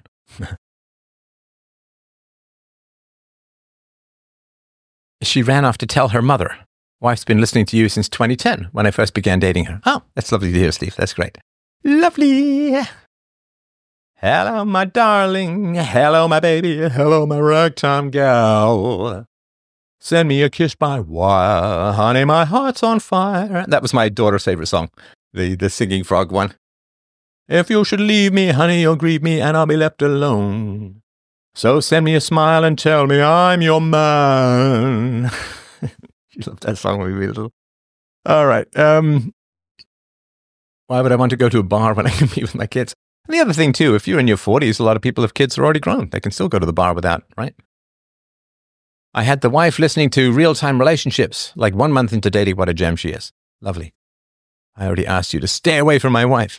She ran off to tell her mother. Wife's been listening to you since twenty ten, when I first began dating her. Oh, that's lovely to hear, Steve. That's great. Lovely. Hello, my darling. Hello, my baby. Hello, my ragtime gal. Send me a kiss by wire. Honey, my heart's on fire. That was my daughter's favorite song, the, the singing frog one. If you should leave me, honey, you'll grieve me, and I'll be left alone. So send me a smile and tell me I'm your man. You love that song when we were little. All right. Um, why would I want to go to a bar when I can be with my kids? And the other thing, too, if you're in your forties, a lot of people have kids who are already grown. They can still go to the bar without, right? I had the wife listening to Real-Time Relationships, like one month into dating. What a gem she is. Lovely. I already asked you to stay away from my wife.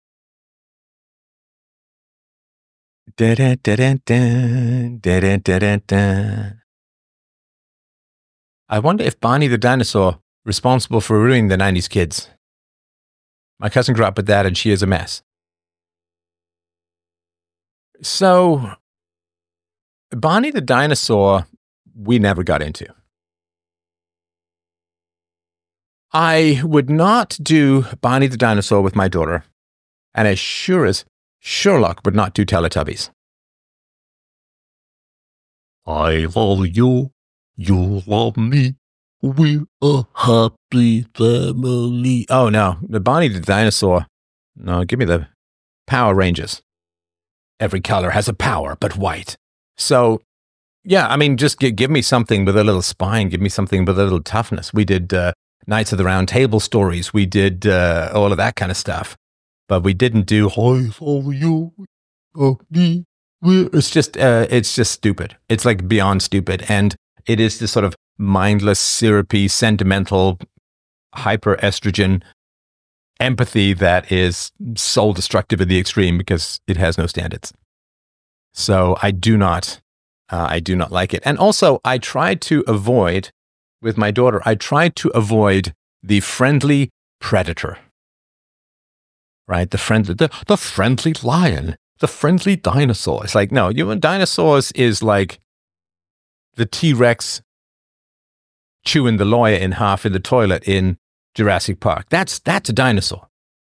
Da, da, da, da, da, da, da, da, da. I wonder if Barney the dinosaur responsible for ruining the nineties kids. My cousin grew up with that, and she is a mess. So, Barney the dinosaur, we never got into. I would not do Barney the dinosaur with my daughter, and as sure as Sherlock would not do Teletubbies. I love you, you love me, we're a happy family. Oh no, the Barney the dinosaur. No, give me the Power Rangers. Every color has a power but white. So, yeah, I mean, just g- give me something with a little spine. Give me something with a little toughness. We did uh, Knights of the Round Table stories. We did uh, all of that kind of stuff. But we didn't do, I love you, oh, me. It's just, uh, it's just stupid. It's like beyond stupid. And it is this sort of mindless, syrupy, sentimental, hyper-estrogen empathy that is soul destructive in the extreme because it has no standards. So I do not, uh, I do not like it. And also, I tried to avoid, with my daughter, I tried to avoid the friendly predator. Right, the friendly, the, the friendly lion, the friendly dinosaur. It's like, no, you dinosaurs is like the T-Rex chewing the lawyer in half in the toilet in Jurassic Park. That's that's a dinosaur,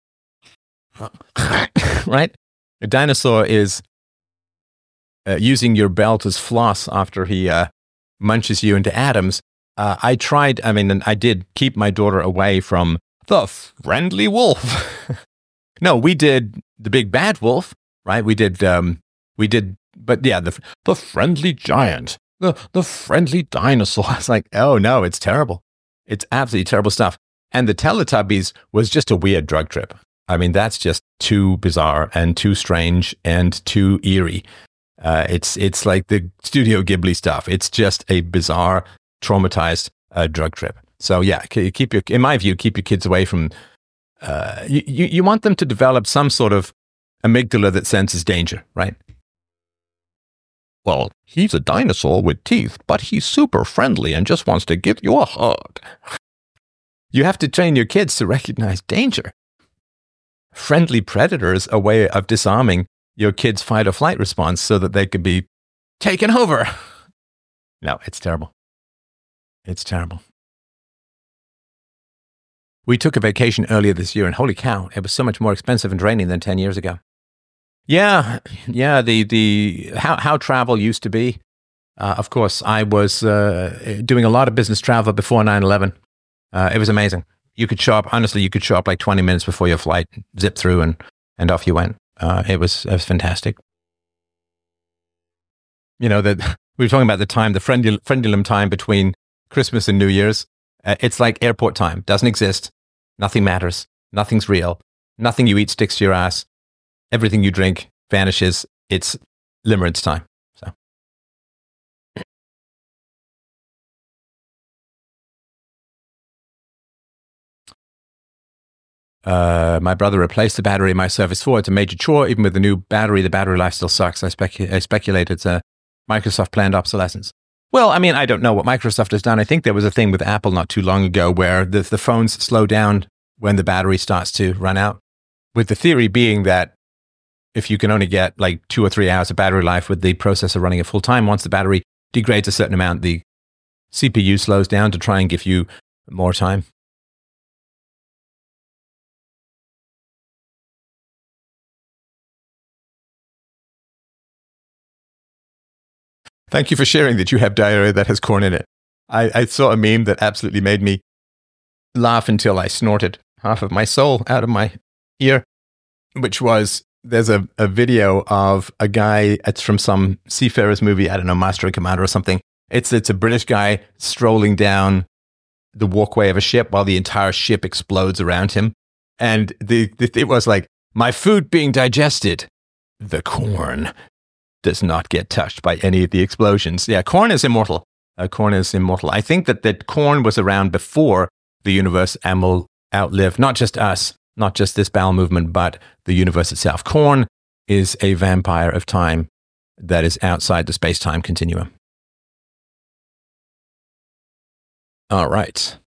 right? A dinosaur is uh, using your belt as floss after he uh, munches you into atoms. Uh, I tried. I mean, I did keep my daughter away from the friendly wolf. No, we did the big bad wolf, right? We did, um, we did, but yeah, the the friendly giant, the, the friendly dinosaur. It's like, oh no, it's terrible. It's absolutely terrible stuff. And the Teletubbies was just a weird drug trip. I mean, that's just too bizarre and too strange and too eerie. Uh, it's it's like the Studio Ghibli stuff. It's just a bizarre, traumatized uh, drug trip. So yeah, keep your, in my view, keep your kids away from. Uh, you, you you want them to develop some sort of amygdala that senses danger, right? Well, he's a dinosaur with teeth, but he's super friendly and just wants to give you a hug. You have to train your kids to recognize danger. Friendly predator is a way of disarming your kids' fight or flight response so that they could be taken over. No, it's terrible. It's terrible. We took a vacation earlier this year, and holy cow, it was so much more expensive and draining than ten years ago. Yeah, yeah, the, the how, how travel used to be. Uh, of course, I was uh, doing a lot of business travel before nine eleven. Uh, it was amazing. You could show up, honestly, you could show up like twenty minutes before your flight, zip through, and, and off you went. Uh, it was it was fantastic. You know, that we were talking about the time, the friendly, friendulum time between Christmas and New Year's. Uh, it's like airport time. Doesn't exist. Nothing matters. Nothing's real. Nothing you eat sticks to your ass. Everything you drink vanishes. It's limerence time. So. Uh, my brother replaced the battery in my Surface four. It's a major chore. Even with the new battery, the battery life still sucks. I, specu- I speculate it's a Microsoft planned obsolescence. Well, I mean, I don't know what Microsoft has done. I think there was a thing with Apple not too long ago where the, the phones slow down when the battery starts to run out. With the theory being that if you can only get like two or three hours of battery life with the processor running at full time, once the battery degrades a certain amount, the C P U slows down to try and give you more time. Thank you for sharing that you have diarrhea that has corn in it. I, I saw a meme that absolutely made me laugh until I snorted half of my soul out of my ear, which was, there's a, a video of a guy, it's from some seafarers movie, I don't know, Master and Commander or something. It's, it's a British guy strolling down the walkway of a ship while the entire ship explodes around him. And the, the it was like, my food being digested, the corn does not get touched by any of the explosions. Yeah, corn is immortal. Uh, corn is immortal. I think that, that corn was around before the universe and will outlive not just us, not just this bowel movement, but the universe itself. Corn is a vampire of time that is outside the space-time continuum. All right.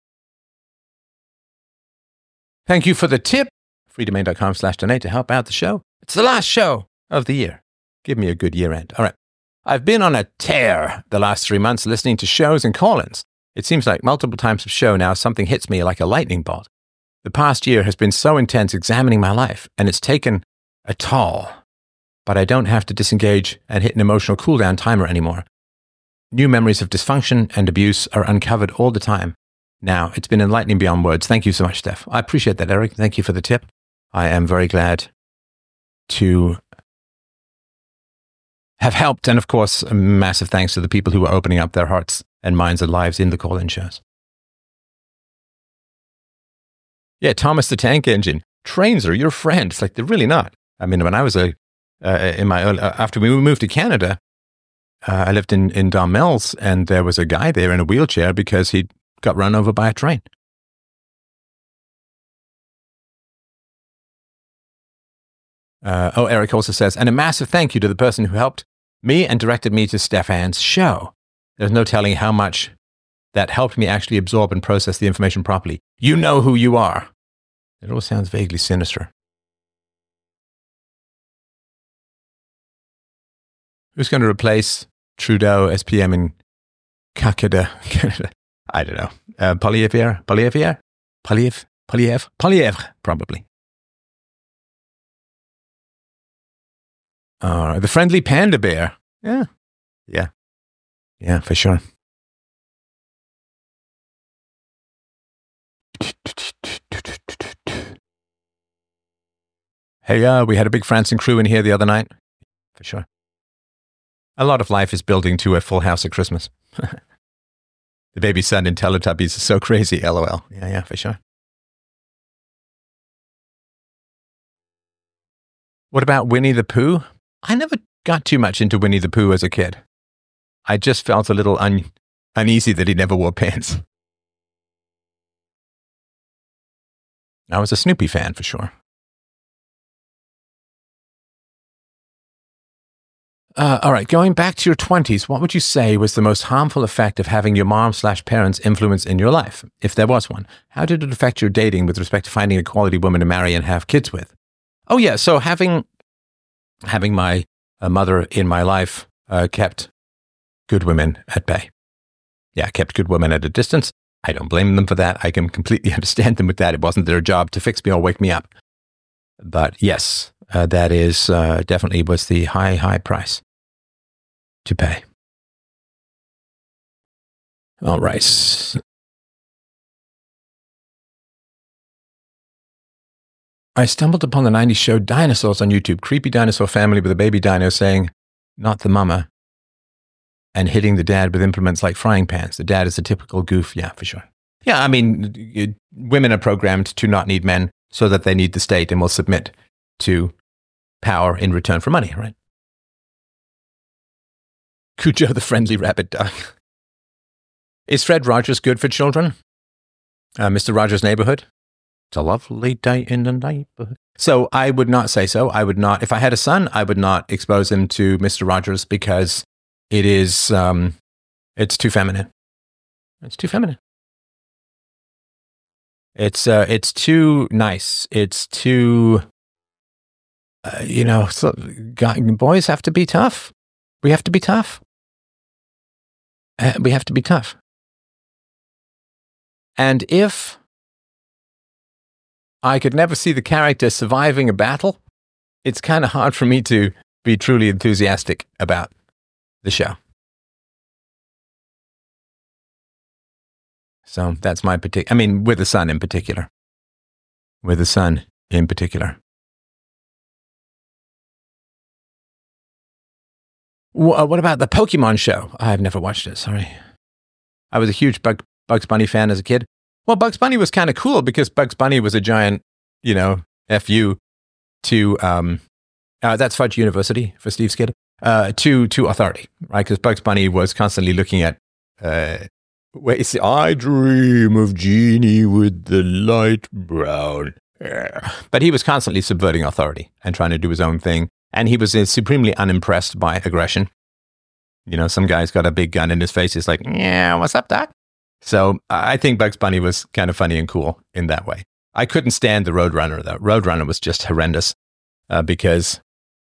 Thank you for the tip. freedomain.com slash donate to help out the show. It's the last show of the year. Give me a good year end. All right. I've been on a tear the last three months listening to shows and call-ins. It seems like multiple times of show now something hits me like a lightning bolt. The past year has been so intense examining my life, and it's taken a toll. But I don't have to disengage and hit an emotional cooldown timer anymore. New memories of dysfunction and abuse are uncovered all the time. Now, it's been enlightening beyond words. Thank you so much, Steph. I appreciate that, Eric. Thank you for the tip. I am very glad to have helped. And of course, a massive thanks to the people who are opening up their hearts and minds and lives in the call-in shows. Yeah, Thomas the Tank Engine. Trains are your friend. It's like, they're really not. I mean, when I was a, uh, in my, early, uh, after we moved to Canada, uh, I lived in, in Don Mills, and there was a guy there in a wheelchair because he got run over by a train. Uh, oh, Eric also says, and a massive thank you to the person who helped me and directed me to Stefan's show. There's no telling how much that helped me actually absorb and process the information properly. You know who you are. It all sounds vaguely sinister. Who's going to replace Trudeau as P M in Canada? Canada? I don't know. Uh, Poilievre? Poilievre? Poilievre? Poilievre? Poilievre, probably. Uh, the friendly panda bear. Yeah. Yeah. Yeah, for sure. Hey, uh, we had a big Franson crew in here the other night. For sure. A lot of life is building to a full house at Christmas. The baby son in Teletubbies is so crazy, LOL. Yeah, yeah, for sure. What about Winnie the Pooh? I never got too much into Winnie the Pooh as a kid. I just felt a little un- uneasy that he never wore pants. I was a Snoopy fan for sure. Uh, all right, going back to your twenties, what would you say was the most harmful effect of having your mom slash parents' influence in your life, if there was one? How did it affect your dating with respect to finding a quality woman to marry and have kids with? Oh yeah, so having having my uh, mother in my life uh, kept good women at bay. Yeah, kept good women at a distance. I don't blame them for that. I can completely understand them with that. It wasn't their job to fix me or wake me up. But yes, uh, that is uh, definitely was the high, high price to pay. All right. I stumbled upon the nineties show Dinosaurs on YouTube. Creepy dinosaur family with a baby dino saying, "Not the mama," and hitting the dad with implements like frying pans. The dad is a typical goof. Yeah, for sure. Yeah, I mean, you, women are programmed to not need men so that they need the state and will submit to power in return for money, right? Cujo the friendly rabbit dog. Is Fred Rogers good for children? Uh, Mister Rogers' Neighborhood? It's a lovely day in the neighborhood. So I would not say so. I would not, if I had a son, I would not expose him to Mister Rogers because it is, um, it's too feminine. It's too feminine. It's, uh, it's too nice. It's too, uh, you know, so, guy, boys have to be tough. We have to be tough. Uh, we have to be tough. And if I could never see the character surviving a battle, it's kind of hard for me to be truly enthusiastic about the show. So that's my particular, I mean, with the son in particular. With the son in particular. What about the Pokemon show? I've never watched it, sorry. I was a huge Bug, Bugs Bunny fan as a kid. Well, Bugs Bunny was kind of cool because Bugs Bunny was a giant, you know, F U to, um, uh, that's Fudge University for Steve's kid, uh, to, to authority, right? Because Bugs Bunny was constantly looking at, uh, wait, you see, I dream of Genie with the light brown hair. But he was constantly subverting authority and trying to do his own thing. And he was uh, supremely unimpressed by aggression. You know, some guy's got a big gun in his face. He's like, yeah, what's up, Doc? So I think Bugs Bunny was kind of funny and cool in that way. I couldn't stand the Roadrunner, though. Roadrunner was just horrendous uh, because,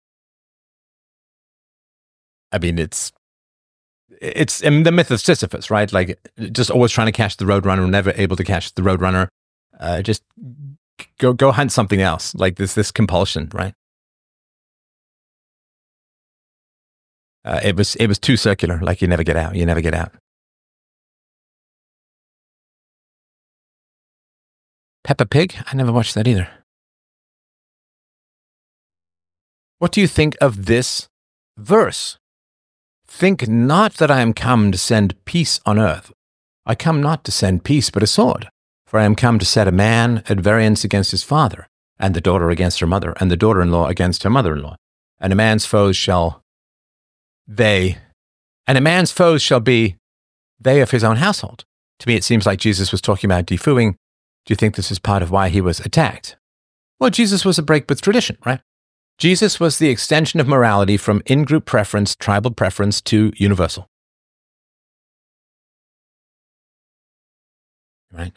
I mean, it's, it's I mean, the myth of Sisyphus, right? Like, just always trying to catch the Roadrunner, never able to catch the Roadrunner. Uh, just go go hunt something else. Like, this this compulsion, right? Uh, it was it was too circular. Like, you never get out. You never get out. Peppa Pig? I never watched that either. What do you think of this verse? Think not that I am come to send peace on earth. I come not to send peace, but a sword. For I am come to set a man at variance against his father, and the daughter against her mother, and the daughter-in-law against her mother-in-law. And a man's foes shall they, and a man's foes shall be they of his own household. To me, it seems like Jesus was talking about defooing. Do you think this is part of why he was attacked? Well, Jesus was a break with tradition, right? Jesus was the extension of morality from in-group preference, tribal preference, to universal. Right?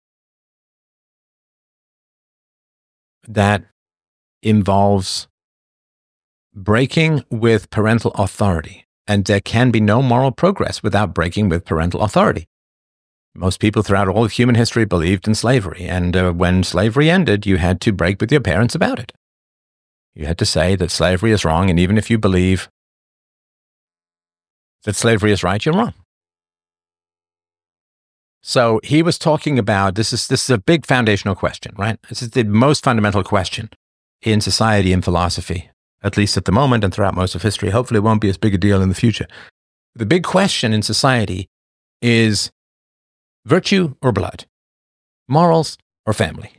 That involves breaking with parental authority, and there can be no moral progress without breaking with parental authority. Most people throughout all of human history believed in slavery, and uh, when slavery ended, you had to break with your parents about it. You had to say that slavery is wrong, and even if you believe that slavery is right, you're wrong. So he was talking about, this is, this is a big foundational question, right? This is the most fundamental question in society and philosophy. at least at the moment and throughout most of history. Hopefully it won't be as big a deal in the future. The big question in society is virtue or blood, morals or family,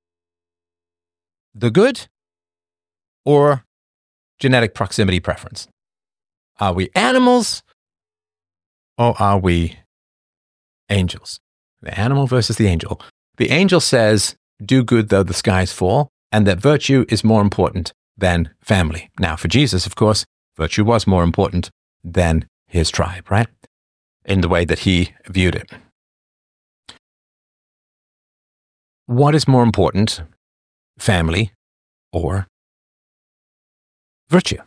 the good or genetic proximity preference. Are we animals or are we angels? The animal versus the angel. The angel says, do good though the skies fall, and that virtue is more important than family. Now, for Jesus, of course, virtue was more important than his tribe, right? In the way that he viewed it. What is more important, family or virtue?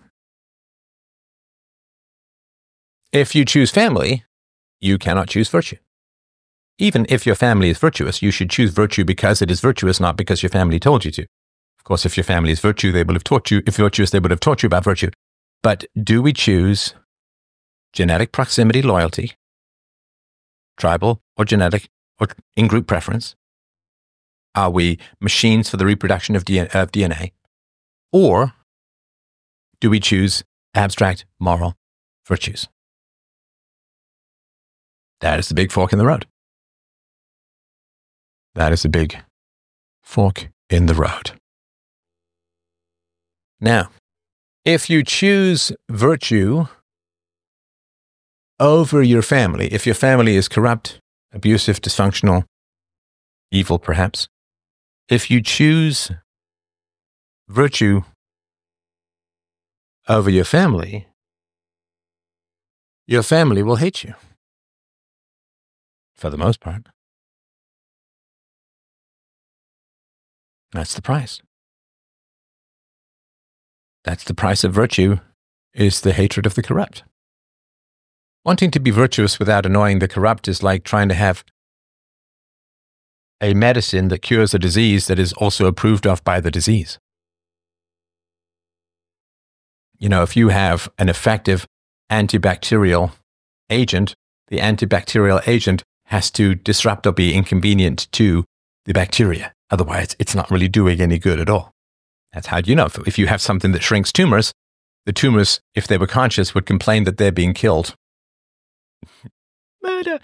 If you choose family, you cannot choose virtue. Even if your family is virtuous, you should choose virtue because it is virtuous, not because your family told you to. Of course, if your family is virtue, they will have taught you, if virtuous, they would have taught you about virtue. But do we choose genetic proximity loyalty, tribal or genetic or in-group preference? Are we machines for the reproduction of D N A? Or do we choose abstract moral virtues? That is the big fork in the road. That is a big fork in the road. Now, if you choose virtue over your family, if your family is corrupt, abusive, dysfunctional, evil perhaps, if you choose virtue over your family, your family will hate you. For the most part. That's the price. That's the price of virtue, is the hatred of the corrupt. Wanting to be virtuous without annoying the corrupt is like trying to have a medicine that cures a disease that is also approved of by the disease. You know, if you have an effective antibacterial agent, the antibacterial agent has to disrupt or be inconvenient to the bacteria. Otherwise, it's not really doing any good at all. That's how you know. If you have something that shrinks tumors, the tumors, if they were conscious, would complain that they're being killed. Murder.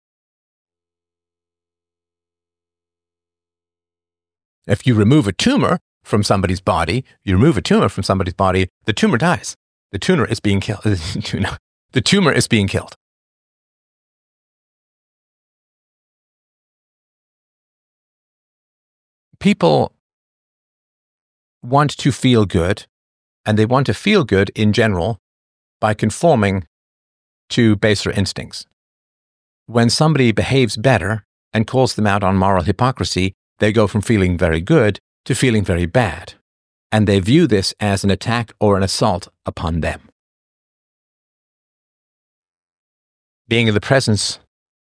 If you remove a tumor from somebody's body, you remove a tumor from somebody's body, the tumor dies. The tumor is being killed. The tumor is being killed. People want to feel good, and they want to feel good in general by conforming to baser instincts. When somebody behaves better and calls them out on moral hypocrisy, they go from feeling very good to feeling very bad, and they view this as an attack or an assault upon them. Being in the presence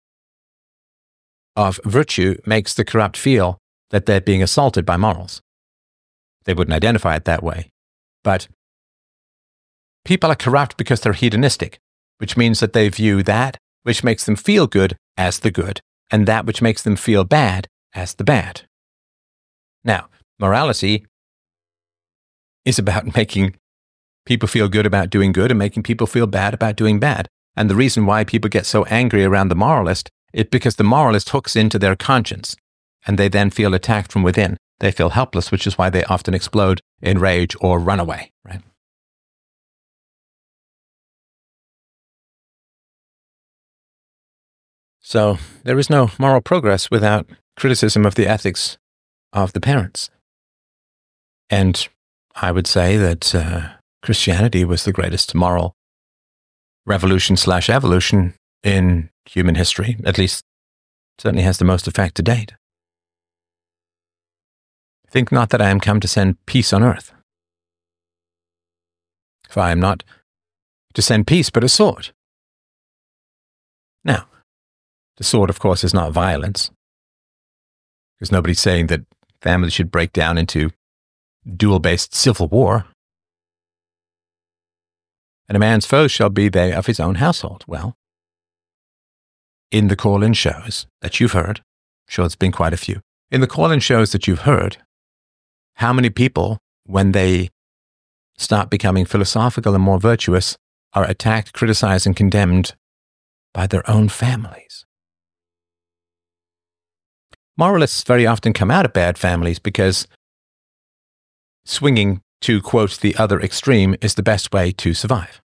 of virtue makes the corrupt feel that they're being assaulted by morals. They wouldn't identify it that way. But people are corrupt because they're hedonistic, which means that they view that which makes them feel good as the good, and that which makes them feel bad as the bad. Now, morality is about making people feel good about doing good and making people feel bad about doing bad. And the reason why people get so angry around the moralist is because the moralist hooks into their conscience, and they then feel attacked from within. They feel helpless, which is why they often explode in rage or run away, right? So there is no moral progress without criticism of the ethics of the parents. And I would say that uh, Christianity was the greatest moral revolution slash evolution in human history, at least certainly has the most effect to date. Think not that I am come to send peace on earth. For I am not to send peace, but a sword. Now, the sword, of course, is not violence, because nobody's saying that families should break down into duel-based civil war. And a man's foes shall be they of his own household. Well, in the call-in shows that you've heard, I'm sure it's been quite a few, in the call-in shows that you've heard, how many people, when they start becoming philosophical and more virtuous are attacked, criticized, and condemned by their own families. Moralists very often come out of bad families because swinging to, quote, the other extreme is the best way to survive.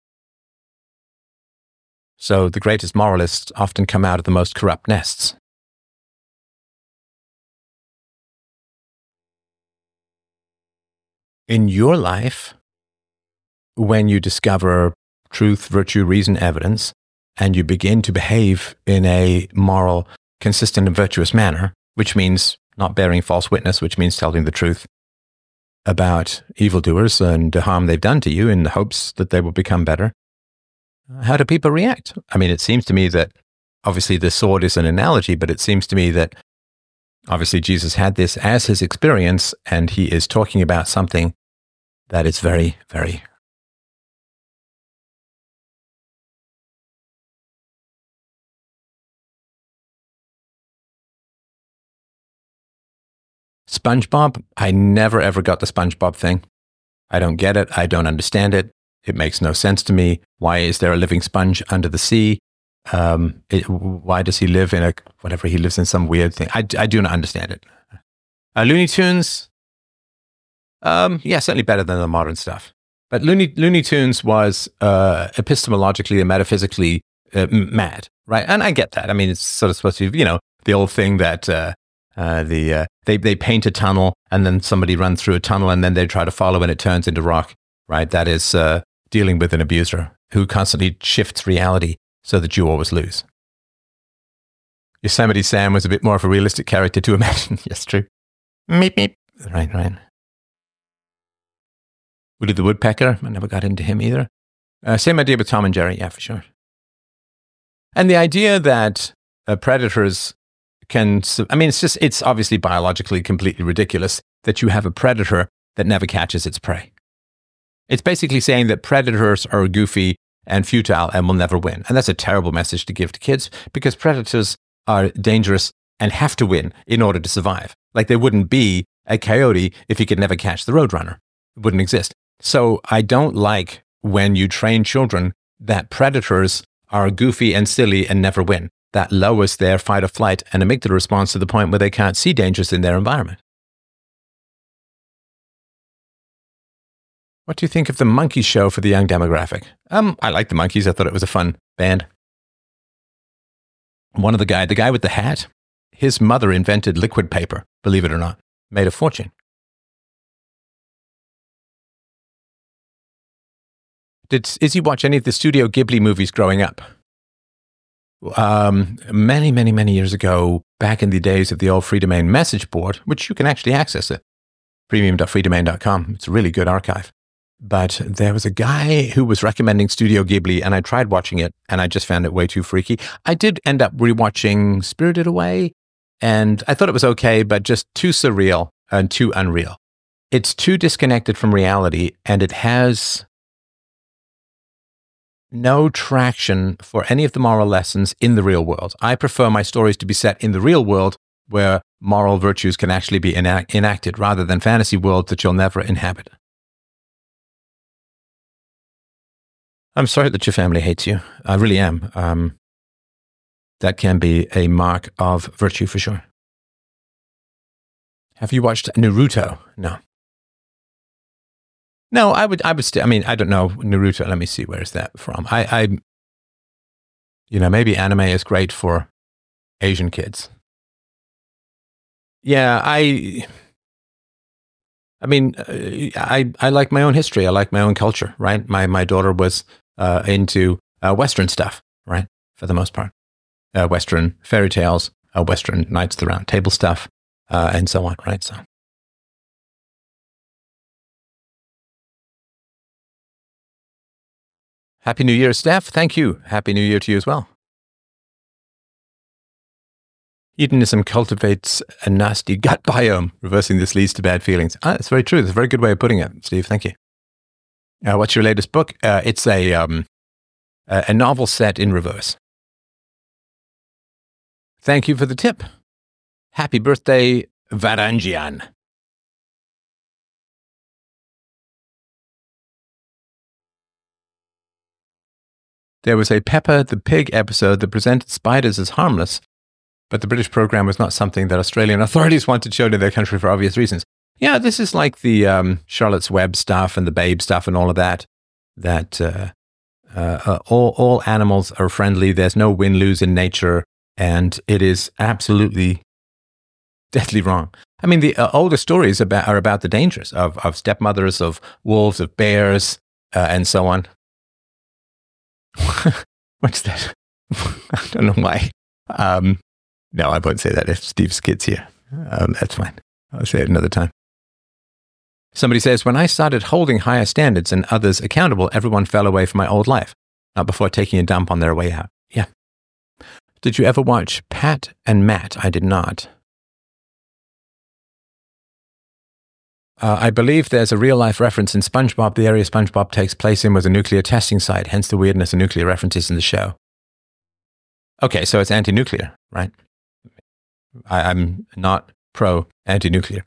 So the greatest moralists often come out of the most corrupt nests. In your life, when you discover truth, virtue, reason, evidence, and you begin to behave in a moral, consistent, and virtuous manner, which means not bearing false witness, which means telling the truth about evildoers and the harm they've done to you in the hopes that they will become better, how do people react? I mean, it seems to me that obviously the sword is an analogy, but it seems to me that obviously Jesus had this as his experience, and he is talking about something that is very, very SpongeBob. I never ever got the SpongeBob thing. I don't get it. I don't understand it. It makes no sense to me. Why is there a living sponge under the sea? Um, it, why does he live in a, whatever, he lives in some weird thing? I, I do not understand it. Uh, Looney Tunes, um, yeah, certainly better than the modern stuff. But Looney, Looney Tunes was uh, epistemologically and metaphysically uh, mad, right? And I get that. I mean, it's sort of supposed to be, you know, the old thing that uh, uh, the uh, they, they paint a tunnel and then somebody runs through a tunnel and then they try to follow and it turns into rock, right? That is uh, dealing with an abuser who constantly shifts reality so that you always lose. Yosemite Sam was a bit more of a realistic character to imagine. Yes, true. Meep, meep. Right, right. Woody the Woodpecker, I never got into him either. Uh, same idea with Tom and Jerry, yeah, for sure. And the idea that uh, predators can, I mean, it's just, it's obviously biologically completely ridiculous that you have a predator that never catches its prey. It's basically saying that predators are goofy and futile and will never win. And that's a terrible message to give to kids because predators are dangerous and have to win in order to survive. Like there wouldn't be a coyote if he could never catch the roadrunner. It wouldn't exist. So I don't like when you train children that predators are goofy and silly and never win. That lowers their fight or flight and amygdala response to the point where they can't see dangers in their environment. What do you think of the Monkees show for the young demographic? Um, I like the Monkees. I thought it was a fun band. One of the guy, the guy with the hat, his mother invented liquid paper, believe it or not, made a fortune. Did Izzy watch any of the Studio Ghibli movies growing up? Um, many, many, many years ago, back in the days of the old Freedomain message board, which you can actually access at premium dot freedomain dot com. It's a really good archive. But there was a guy who was recommending Studio Ghibli, and I tried watching it, and I just found it way too freaky. I did end up rewatching Spirited Away, and I thought it was okay, but just too surreal and too unreal. It's too disconnected from reality, and it has no traction for any of the moral lessons in the real world. I prefer my stories to be set in the real world where moral virtues can actually be enact- enacted rather than fantasy worlds that you'll never inhabit. I'm sorry that your family hates you. I really am. Um, that can be a mark of virtue for sure. Have you watched Naruto? No. No, I would, I would still, I mean, I don't know, Naruto, let me see, where is that from? I, I, you know, maybe anime is great for Asian kids. Yeah, I, I mean, uh, I, I like my own history. I like my own culture, right? My, my daughter was uh, into uh, Western stuff, right? For the most part. Uh, Western fairy tales, uh, Western Knights of the Round Table stuff, uh, and so on, right? So. Happy New Year, Steph. Thank you. Happy New Year to you as well. Hedonism cultivates a nasty gut biome. Reversing this leads to bad feelings. Ah, that's very true. That's a very good way of putting it, Steve. Thank you. Uh, what's your latest book? Uh, it's a, um, a a novel set in reverse. Thank you for the tip. Happy birthday, Varangian. there was a Peppa the Pig episode that presented spiders as harmless, but the British program was not something that Australian authorities wanted shown in their country for obvious reasons. Yeah, this is like the um, Charlotte's Web stuff and the Babe stuff and all of that, that uh, uh, uh, all, all animals are friendly. There's no win-lose in nature, and it is absolutely deadly wrong. I mean, the uh, older stories about, are about the dangers of, of stepmothers, of wolves, of bears, uh, and so on. What's that? I don't know why. Um, no, I won't say that if Steve's kid's here. Um, that's fine. I'll say it another time. Somebody says, when I started holding higher standards and others accountable, everyone fell away from my old life. Not before taking a dump on their way out. Yeah. Did you ever watch Pat and Matt? I did not. Uh, I believe there's a real-life reference in SpongeBob. The area SpongeBob takes place in was a nuclear testing site, hence the weirdness of nuclear references in the show. Okay, so it's anti-nuclear, right? I, I'm not pro-anti-nuclear.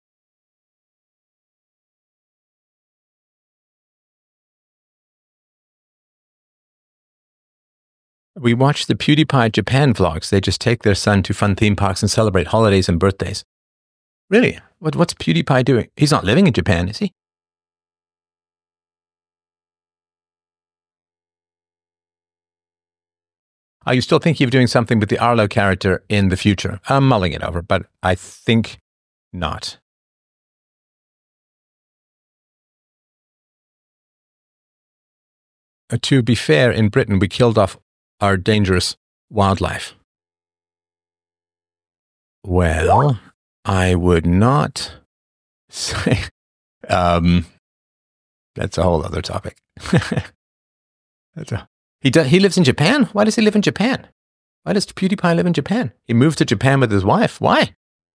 We watch the PewDiePie Japan vlogs. They just take their son to fun theme parks and celebrate holidays and birthdays. Really? What, what's PewDiePie doing? He's not living in Japan, is he? Are you still thinking of doing something with the Arlo character in the future? I'm mulling it over, but I think not. Uh, to be fair, in Britain, we killed off our dangerous wildlife. Well, I would not say. Um, that's a whole other topic. that's a, he does. He lives in Japan. Why does he live in Japan? Why does PewDiePie live in Japan? He moved to Japan with his wife. Why?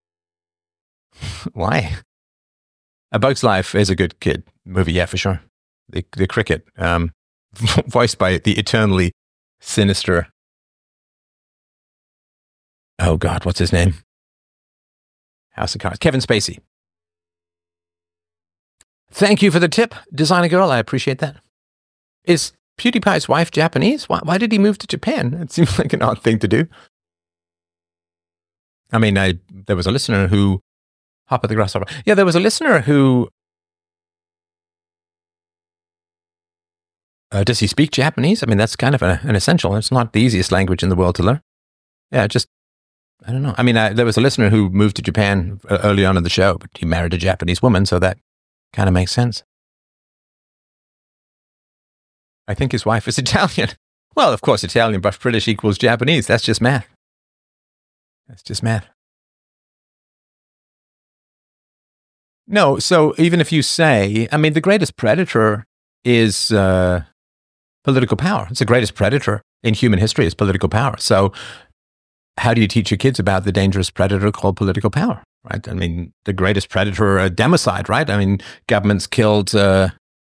Why? A Bug's Life is a good kid movie, yeah, for sure. The the cricket, um, voiced by the eternally sinister. Oh God, what's his name? House of Cards. Kevin Spacey. Thank you for the tip, Designer Girl. I appreciate that. Is PewDiePie's wife Japanese? Why, why did he move to Japan? It seems like an odd thing to do. I mean, I, there was a listener who... Hop at the Grasshopper. Yeah, there was a listener who... Uh, does he speak Japanese? I mean, that's kind of a, an essential. It's not the easiest language in the world to learn. Yeah, just... I don't know. I mean, I, there was a listener who moved to Japan early on in the show, but he married a Japanese woman, so that kind of makes sense. I think his wife is Italian. Well, of course, Italian plus British equals Japanese. That's just math. That's just math. No, so even if you say, I mean, the greatest predator is uh, political power. It's the greatest predator in human history is political power. So how do you teach your kids about the dangerous predator called political power, right? I mean, the greatest predator, uh, democide, right? I mean, governments killed uh,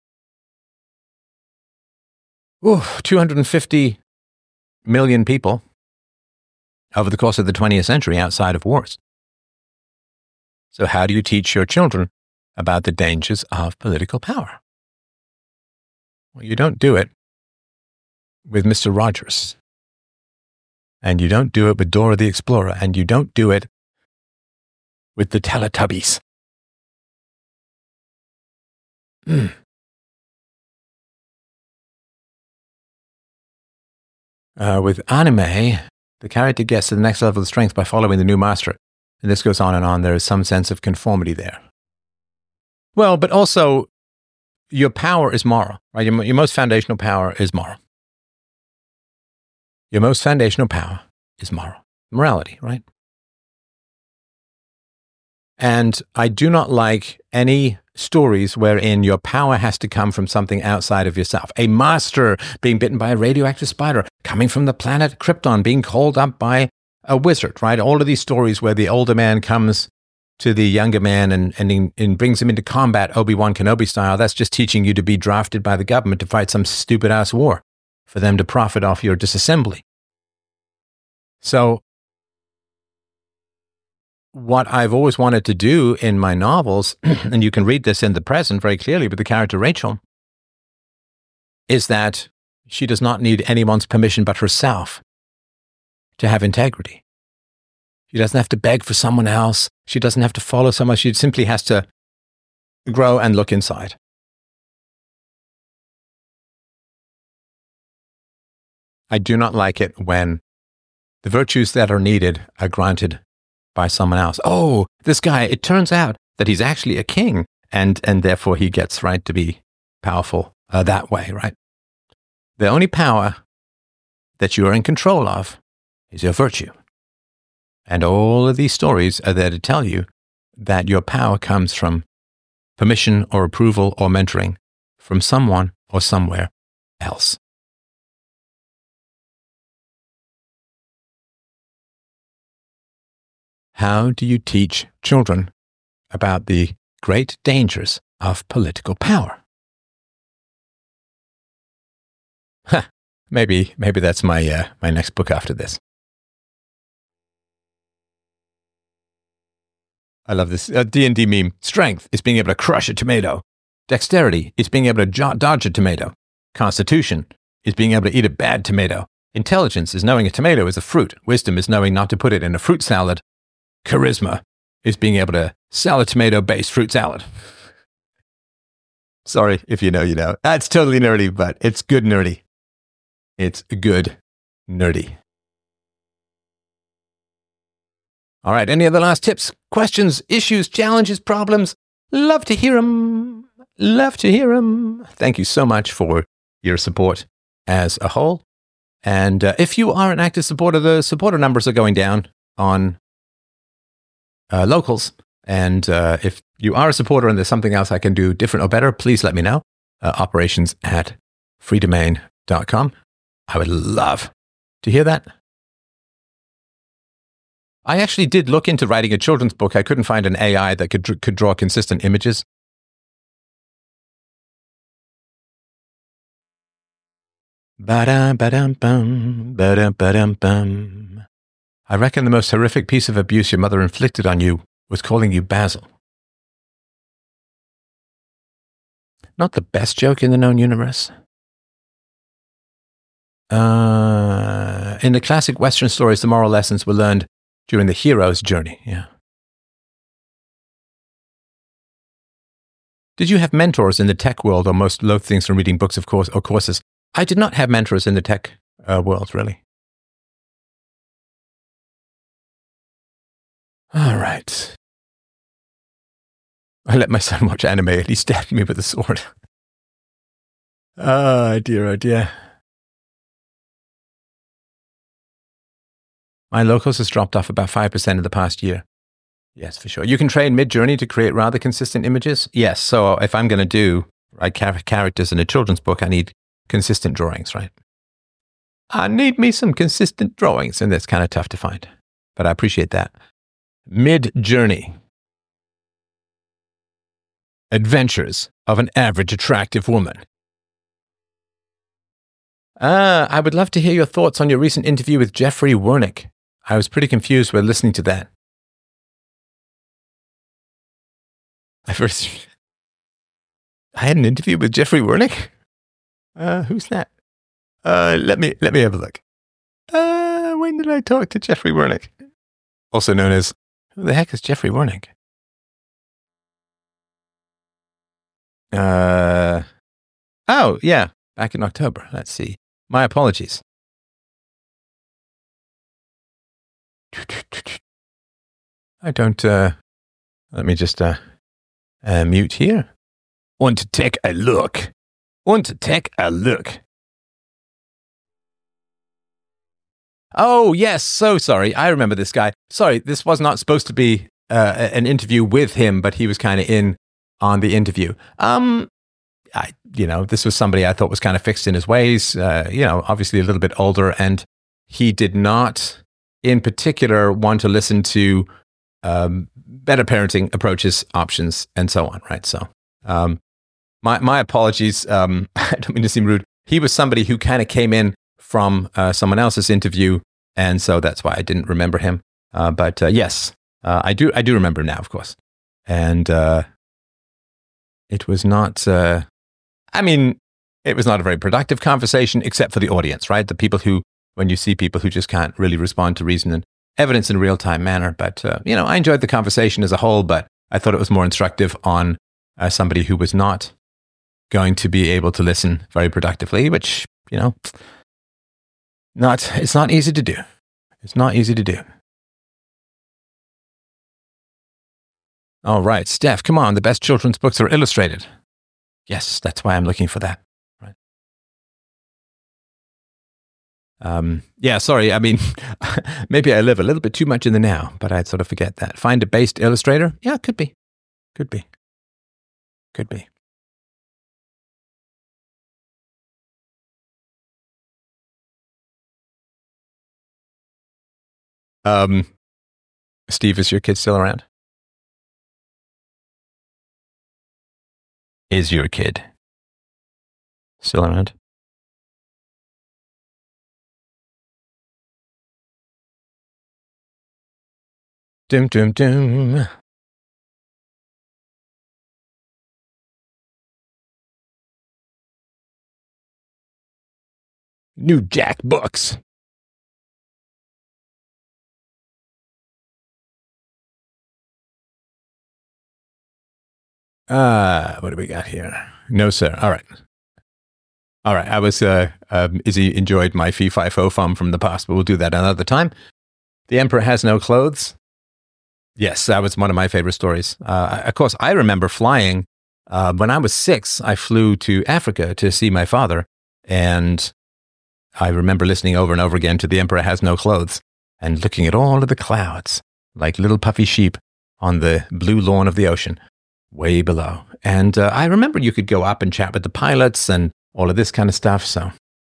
ooh, two hundred fifty million people over the course of the twentieth century outside of wars. So how do you teach your children about the dangers of political power? Well, you don't do it with Mister Rogers. And you don't do it with Dora the Explorer. And you don't do it with the Teletubbies. Mm. Uh, with anime, the character gets to the next level of strength by following the new master. And this goes on and on. There is some sense of conformity there. Well, but also, your power is moral, right? Your, your most foundational power is moral. Your most foundational power is moral. Morality, right? And I do not like any stories wherein your power has to come from something outside of yourself. A master being bitten by a radioactive spider, coming from the planet Krypton, being called up by a wizard, right? All of these stories where the older man comes to the younger man and, and, and brings him into combat, Obi-Wan Kenobi style, that's just teaching you to be drafted by the government to fight some stupid-ass war for them to profit off your disassembly. So what I've always wanted to do in my novels, and you can read this in the present very clearly with the character Rachel, is that She does not need anyone's permission but herself to have integrity. She doesn't have to beg for someone else. She doesn't have to follow someone. She simply has to grow and look inside. I do not like it when the virtues that are needed are granted by someone else. Oh, this guy, it turns out that he's actually a king, and, and therefore he gets right to be powerful uh, that way, right? The only power that you are in control of is your virtue. And all of these stories are there to tell you that your power comes from permission or approval or mentoring from someone or somewhere else. How do you teach children about the great dangers of political power? Huh, maybe, maybe that's my, uh, my next book after this. I love this uh, D and D meme. Strength is being able to crush a tomato. Dexterity is being able to jo- dodge a tomato. Constitution is being able to eat a bad tomato. Intelligence is knowing a tomato is a fruit. Wisdom is knowing not to put it in a fruit salad. Charisma is being able to sell a tomato-based fruit salad. Sorry, if you know, you know. That's totally nerdy, but it's good nerdy. It's good nerdy. All right, any other last tips, questions, issues, challenges, problems? Love to hear them. Love to hear them. Thank you so much for your support as a whole. And uh, if you are an active supporter, the supporter numbers are going down on uh, locals. And uh, if you are a supporter and there's something else I can do different or better, please let me know. Uh, operations at freedomain dot com. I would love to hear that. I actually did look into writing a children's book. I couldn't find an A I that could could draw consistent images. Ba-dum, ba-dum, bum, ba-dum, ba-dum, bum. I reckon the most horrific piece of abuse your mother inflicted on you was calling you Basil. Not the best joke in the known universe. Uh, in the classic Western stories, the moral lessons were learned during the hero's journey. Yeah. Did you have mentors in the tech world, or most loathe things from reading books of course or courses? I did not have mentors in the tech uh, world, really. All right. I let my son watch anime and he stabbed me with a sword. Oh dear, oh dear. My locals has dropped off about five percent in the past year. Yes, for sure. You can train Midjourney to create rather consistent images. Yes, so if I'm going to do write characters in a children's book, I need consistent drawings, right? I need me some consistent drawings, and that's kind of tough to find. But I appreciate that. Midjourney. Adventures of an average attractive woman. Uh, I would love to hear your thoughts on your recent interview with Jeffrey Wernick. I was pretty confused while listening to that. I first... I had an interview with Jeffrey Wernick? Uh, who's that? Uh, let me, let me have a look. Uh, when did I talk to Jeffrey Wernick? Also known as, who the heck is Jeffrey Wernick? Uh, oh, yeah, back in October. Let's see. My apologies. I don't, uh, let me just, uh, uh mute here. Want to take a look. Want to take a look. Oh, yes, so sorry. I remember this guy. Sorry, this was not supposed to be uh, an interview with him, but he was kind of in on the interview. Um, I, you know, this was somebody I thought was kind of fixed in his ways, uh, you know, obviously a little bit older, and he did not, in particular, want to listen to um, better parenting approaches, options, and so on, right? So, um, my my apologies. Um, I don't mean to seem rude. He was somebody who kind of came in from uh, someone else's interview, and so that's why I didn't remember him. Uh, but uh, yes, uh, I do. I do remember him now, of course. And uh, it was not. Uh, I mean, it was not a very productive conversation, except for the audience, right? The people who, when you see people who just can't really respond to reason and evidence in a real-time manner. But, uh, you know, I enjoyed the conversation as a whole, but I thought it was more instructive on uh, somebody who was not going to be able to listen very productively, which, you know, not it's not easy to do. It's not easy to do. All right, Steph, come on. The best children's books are illustrated. Yes, that's why I'm looking for that. Right. Um, yeah, sorry. I mean, maybe I live a little bit too much in the now, but I'd sort of forget that. Find a based illustrator? Yeah, could be. Could be. Could be. Um, Steve, is your kid still around? Is your kid still around? Dum, dum, dum. New Jack books. Uh, what do we got here? No, sir. All right. All right. I was, uh, um, Izzy enjoyed my fee fi fo fum from the past, but we'll do that another time. The Emperor Has No Clothes. Yes, that was one of my favorite stories. Uh, of course, I remember flying. Uh, when I was six, I flew to Africa to see my father. And I remember listening over and over again to The Emperor Has No Clothes and looking at all of the clouds like little puffy sheep on the blue lawn of the ocean. Way below. And uh, I remember you could go up and chat with the pilots and all of this kind of stuff. So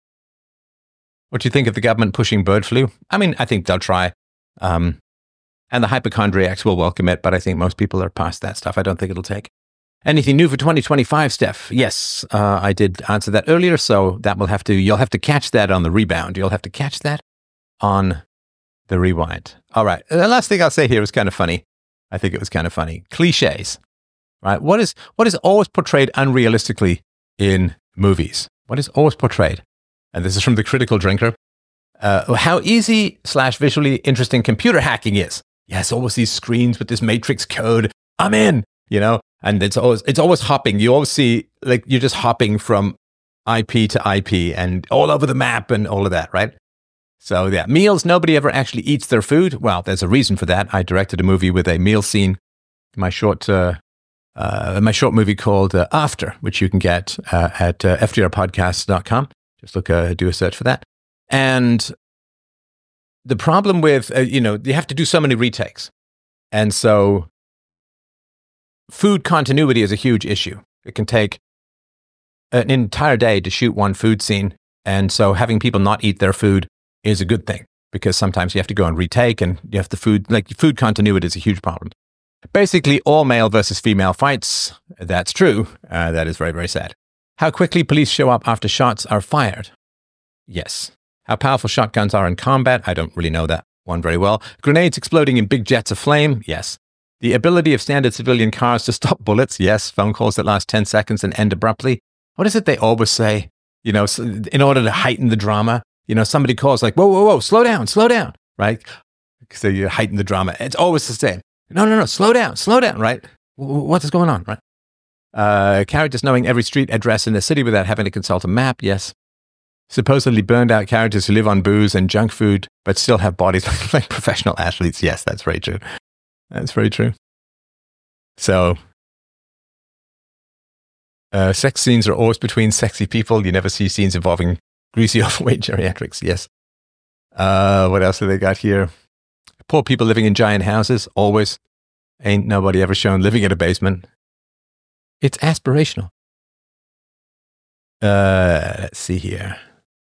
what do you think of the government pushing bird flu? I mean, I think they'll try. Um, and the hypochondriacs will welcome it, but I think most people are past that stuff. I don't think it'll take. Anything new for twenty twenty-five, Steph? Yes, uh, I did answer that earlier, so that will have to, you'll have to catch that on the rebound. You'll have to catch that on the rewind. All right. The last thing I'll say here is kind of funny. I think it was kind of funny. Cliches. Right? What is what is always portrayed unrealistically in movies? What is always portrayed? And this is from The Critical Drinker. Uh, how easy slash visually interesting computer hacking is. Yes, always these screens with this matrix code. I'm in, you know, and it's always it's always hopping. You always see like you're just hopping from I P to I P and all over the map and all of that, right? So yeah, meals. Nobody ever actually eats their food. Well, there's a reason for that. I directed a movie with a meal scene. My short. Uh, Uh, my short movie called uh, After, which you can get uh, at uh, f d r podcast dot com. Just look, uh, do a search for that. And the problem with, uh, you know, you have to do so many retakes. And so food continuity is a huge issue. It can take an entire day to shoot one food scene. And so having people not eat their food is a good thing because sometimes you have to go and retake and you have the food, like food continuity is a huge problem. Basically, all male versus female fights. That's true. Uh, that is very, very sad. How quickly police show up after shots are fired. Yes. How powerful shotguns are in combat. I don't really know that one very well. Grenades exploding in big jets of flame. Yes. The ability of standard civilian cars to stop bullets. Yes. Phone calls that last ten seconds and end abruptly. What is it they always say? You know, in order to heighten the drama, you know, somebody calls like, whoa, whoa, whoa, slow down, slow down, right? So you heighten the drama. It's always the same. No, no, no, slow down, slow down, right? What is going on, right? Uh, characters knowing every street address in the city without having to consult a map, yes. Supposedly burned out characters who live on booze and junk food, but still have bodies like, like professional athletes. Yes, that's very true. That's very true. So, uh, sex scenes are always between sexy people. You never see scenes involving greasy, overweight geriatrics, yes. Uh, what else have they got here? Poor people living in giant houses, always. Ain't nobody ever shown living in a basement. It's aspirational. Uh, let's see here.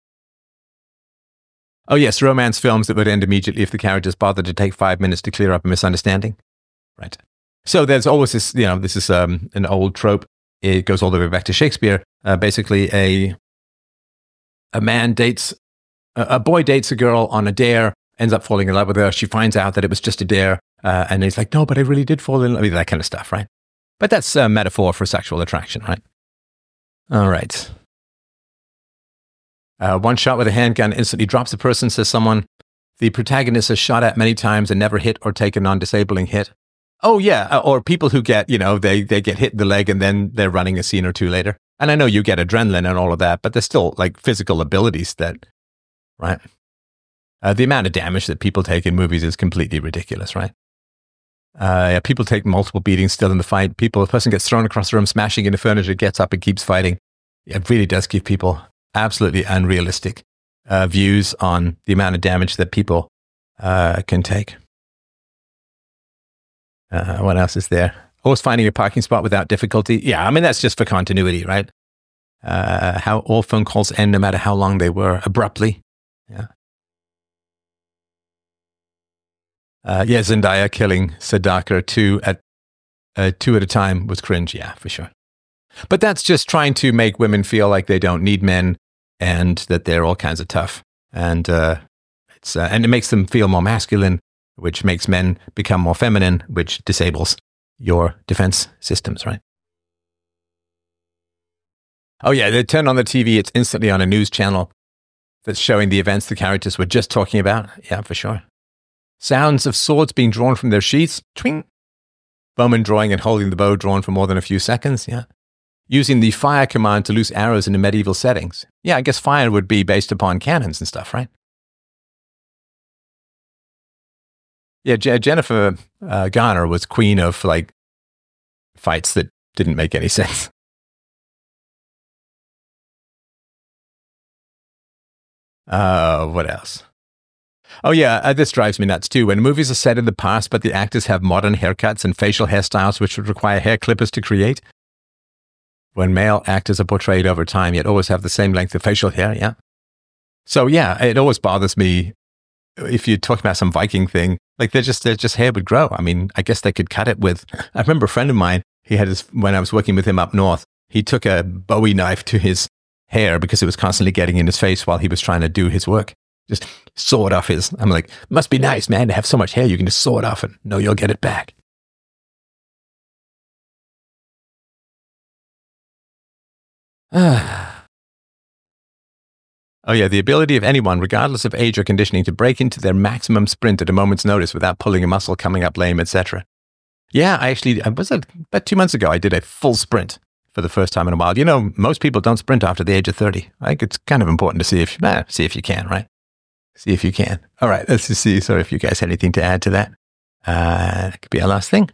Oh yes, romance films that would end immediately if the characters bothered to take five minutes to clear up a misunderstanding. Right. So there's always this, you know, this is um, an old trope. It goes all the way back to Shakespeare. Uh, basically, a a man dates, a, a boy dates a girl on a dare, ends up falling in love with her. She finds out that it was just a dare. Uh, and he's like, no, but I really did fall in love. I mean, that kind of stuff, right? But that's a metaphor for sexual attraction, right? All right. Uh, one shot with a handgun instantly drops a person, says someone. The protagonist is shot at many times and never hit or take a non-disabling hit. Oh, yeah. uh, Or people who get, you know, they, they get hit in the leg and then they're running a scene or two later. And I know you get adrenaline and all of that, but there's still like physical abilities that, right? Uh, the amount of damage that people take in movies is completely ridiculous, right? Uh, yeah, people take multiple beatings still in the fight. People, a person gets thrown across the room, smashing into furniture, gets up and keeps fighting. It really does give people absolutely unrealistic uh, views on the amount of damage that people uh, can take. Uh, what else is there? Always finding a parking spot without difficulty. Yeah, I mean, that's just for continuity, right? Uh, how all phone calls end, no matter how long they were, abruptly. Yeah. Uh, yeah, Zendaya killing Sadaka two at uh, two at a time was cringe. Yeah, for sure. But that's just trying to make women feel like they don't need men and that they're all kinds of tough. And uh, it's uh, and it makes them feel more masculine, which makes men become more feminine, which disables your defense systems, right? Oh yeah, they turn on the T V, it's instantly on a news channel that's showing the events the characters were just talking about. Yeah, for sure. Sounds of swords being drawn from their sheaths. Twing. Bowman drawing and holding the bow drawn for more than a few seconds. Yeah. Using the fire command to loose arrows in the medieval settings. Yeah, I guess fire would be based upon cannons and stuff, right? Yeah, Je- Jennifer uh, Garner was queen of like fights that didn't make any sense. Uh, what else? Oh yeah, uh, this drives me nuts too. When movies are set in the past, but the actors have modern haircuts and facial hairstyles which would require hair clippers to create. When male actors are portrayed over time, yet always have the same length of facial hair, yeah. So yeah, it always bothers me if you talk about some Viking thing, like they're just, they're just hair would grow. I mean, I guess they could cut it with, I remember a friend of mine, he had his, when I was working with him up north, he took a Bowie knife to his hair because it was constantly getting in his face while he was trying to do his work. Just saw it off his, I'm like, must be nice, man, to have so much hair. You can just saw it off and know you'll get it back. Oh yeah, the ability of anyone, regardless of age or conditioning, to break into their maximum sprint at a moment's notice without pulling a muscle, coming up lame, et cetera. Yeah, I actually, was it about two months ago, I did a full sprint for the first time in a while. You know, most people don't sprint after the age of thirty. I think it's kind of important to see if, eh, see if you can, right? See if you can. All right, let's just see. Sorry if you guys had anything to add to that. Uh, that could be our last thing.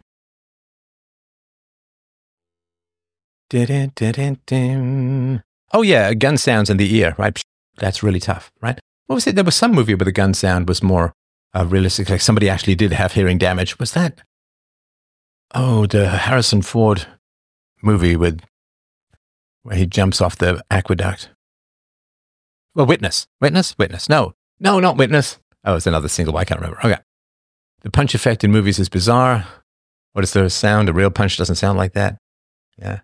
Oh yeah, gun sounds in the ear, right? That's really tough, right? What was it? There was some movie where the gun sound was more uh, realistic, like somebody actually did have hearing damage. Was that? Oh, the Harrison Ford movie with where he jumps off the aqueduct. Well, Witness. Witness? Witness. No. No, not Witness. Oh, it's another single. I can't remember. Okay. The punch effect in movies is bizarre. What is the sound? A real punch doesn't sound like that. Yeah.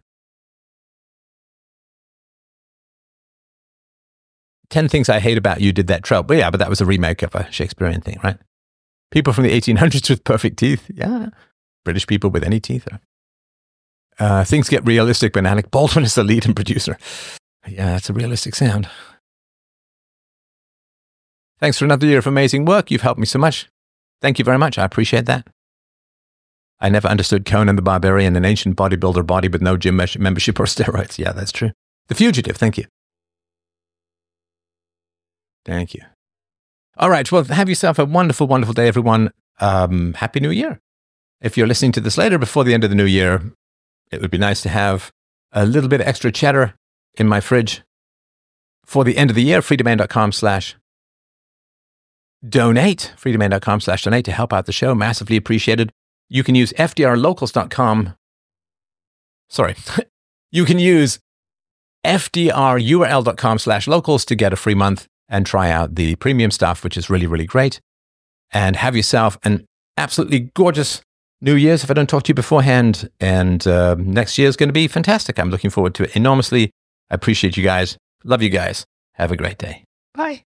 Ten Things I Hate About You did that trope. But yeah, but that was a remake of a Shakespearean thing, right? People from the eighteen hundreds with perfect teeth. Yeah. British people with any teeth. Uh, things get realistic when Alec Baldwin is the lead and producer. Yeah, that's a realistic sound. Thanks for another year of amazing work. You've helped me so much. Thank you very much. I appreciate that. I never understood Conan the Barbarian, an ancient bodybuilder body with no gym membership or steroids. Yeah, that's true. The Fugitive. Thank you. Thank you. All right. Well, have yourself a wonderful, wonderful day, everyone. Um, Happy New Year. If you're listening to this later, before the end of the new year, it would be nice to have a little bit of extra cheddar in my fridge for the end of the year. freedomain.com slash donate. freedomain.com slash donate to help out the show. Massively appreciated. You can use F D R locals dot com. Sorry. You can use F D R U R L dot com slash locals to get a free month and try out the premium stuff, which is really, really great. And have yourself an absolutely gorgeous New Year's if I don't talk to you beforehand. And uh, next year is going to be fantastic. I'm looking forward to it enormously. I appreciate you guys. Love you guys. Have a great day. Bye.